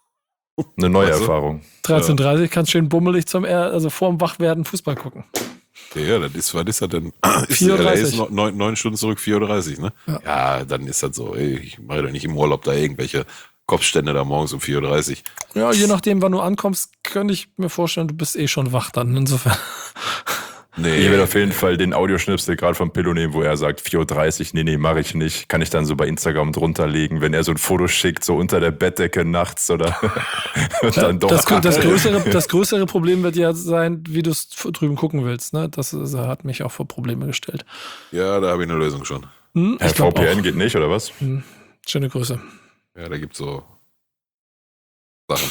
eine neue also, Erfahrung. dreizehn Uhr dreißig kannst schön bummelig zum, also vorm Wachwerden Fußball gucken. Ja, das ist, was ist das denn? vier Uhr dreißig. L A ist neun, neun Stunden zurück, vier Uhr dreißig, ne? Ja. ja, dann ist das so, ey, ich mache doch nicht im Urlaub da irgendwelche Kopfstände da morgens um vier Uhr dreißig. Ja, je nachdem, wann du ankommst, könnte ich mir vorstellen, du bist eh schon wach dann. Insofern. Nee. Ich werde auf jeden Fall den Audioschnipsel gerade von Pillow nehmen, wo er sagt, vier Uhr dreißig, nee, nee, mache ich nicht. Kann ich dann so bei Instagram drunter legen, wenn er so ein Foto schickt, so unter der Bettdecke nachts oder und dann doch. Das, das, größere, das größere Problem wird ja sein, wie du es drüben gucken willst. Ne? Das, das hat mich auch vor Probleme gestellt. Ja, da habe ich eine Lösung schon. Hm, Herr V P N geht nicht, oder was? Hm, schöne Grüße. Ja, da gibt es so Sachen.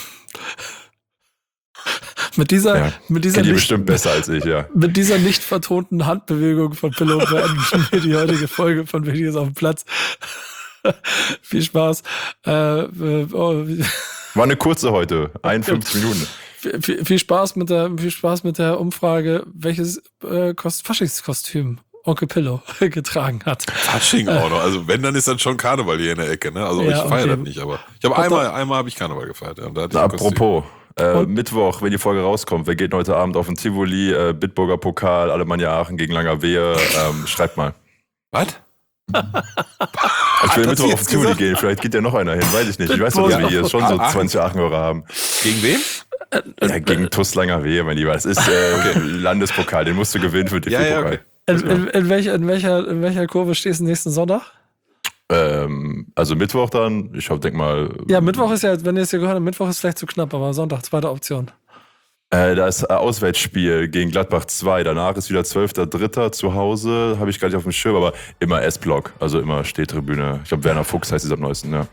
Mit dieser, Ja, mit dieser, Kennt ihr nicht, bestimmt besser als ich, ja. mit dieser nicht vertonten Handbewegung von Pillow beenden wir die heutige Folge von Videos auf dem Platz. Viel Spaß. Äh, äh, oh, War eine kurze heute, einundfünfzig Minuten. viel, viel, viel Spaß mit der, viel Spaß mit der Umfrage, welches äh, Kost, Faschingskostüm Onkel Pillow getragen hat. Fasching auch noch. Also wenn, dann ist dann schon Karneval hier in der Ecke. Ne? Also Ja, ich feiere okay. das nicht, aber ich habe einmal, einmal habe ich Karneval gefeiert. Ja, und da hatte ich Na, ein Kostüm. apropos, äh, Und? Mittwoch, wenn die Folge rauskommt, wer geht denn heute Abend auf den Tivoli, äh, Bitburger Pokal, Alemannia Aachen gegen Langerwehe, ähm, schreibt mal. Was? Ich will Hat das Mittwoch auf jetzt den Tivoli gesagt? gehen, vielleicht geht ja noch einer hin, weiß ich nicht. Ich weiß doch, dass wir hier schon so Aachen. zwanzig Aachen-Hörer haben. Gegen wen? Ja, gegen TuS Langerwehe, mein Lieber. Das ist äh, Landespokal, den musst du gewinnen für den Ja, ja, Pokal. okay. In, in, in, welcher, in, welcher, in welcher Kurve stehst du nächsten Sonntag? Ähm, also Mittwoch dann, ich hab, denk mal. Ja, Mittwoch ist ja, wenn ihr es hier gehört habt, Mittwoch ist vielleicht zu knapp, aber Sonntag, zweite Option. Äh, da ist ein Auswärtsspiel gegen Gladbach zwei. Danach ist wieder zwölfter dritter zu Hause. Habe ich gar nicht auf dem Schirm, aber immer S-Block. Also immer Stehtribüne. Ich glaube, Werner Fuchs heißt es am neuesten, ja.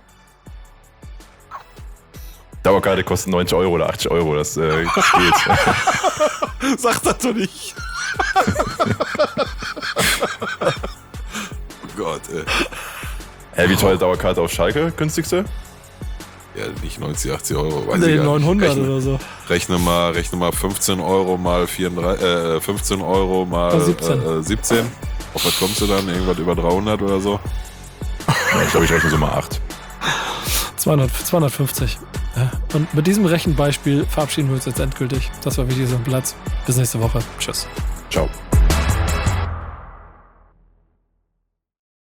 Dauerkarte kostet neunzig Euro oder achtzig Euro. Das, äh, das geht. Sag das doch nicht. Oh Gott, ey. Hä, wie teuer Dauerkarte auf Schalke? Günstigste? Ja, nicht neunzig, achtzig Euro. Weiß Nee, ich gar nicht. neunhundert Rechne, oder so. rechne mal, rechne mal fünfzehn Euro mal vierunddreißig, äh, fünfzehn Euro mal siebzehn. Äh, siebzehn. Auf was kommst du dann? Irgendwas über dreihundert oder so? Ja, ich glaube, ich rechne so mal acht. zweihundert, zweihundertfünfzig. Ja. Und mit diesem Rechenbeispiel verabschieden wir uns jetzt endgültig. Das war Videos am Platz. Bis nächste Woche. Tschüss. Ciao.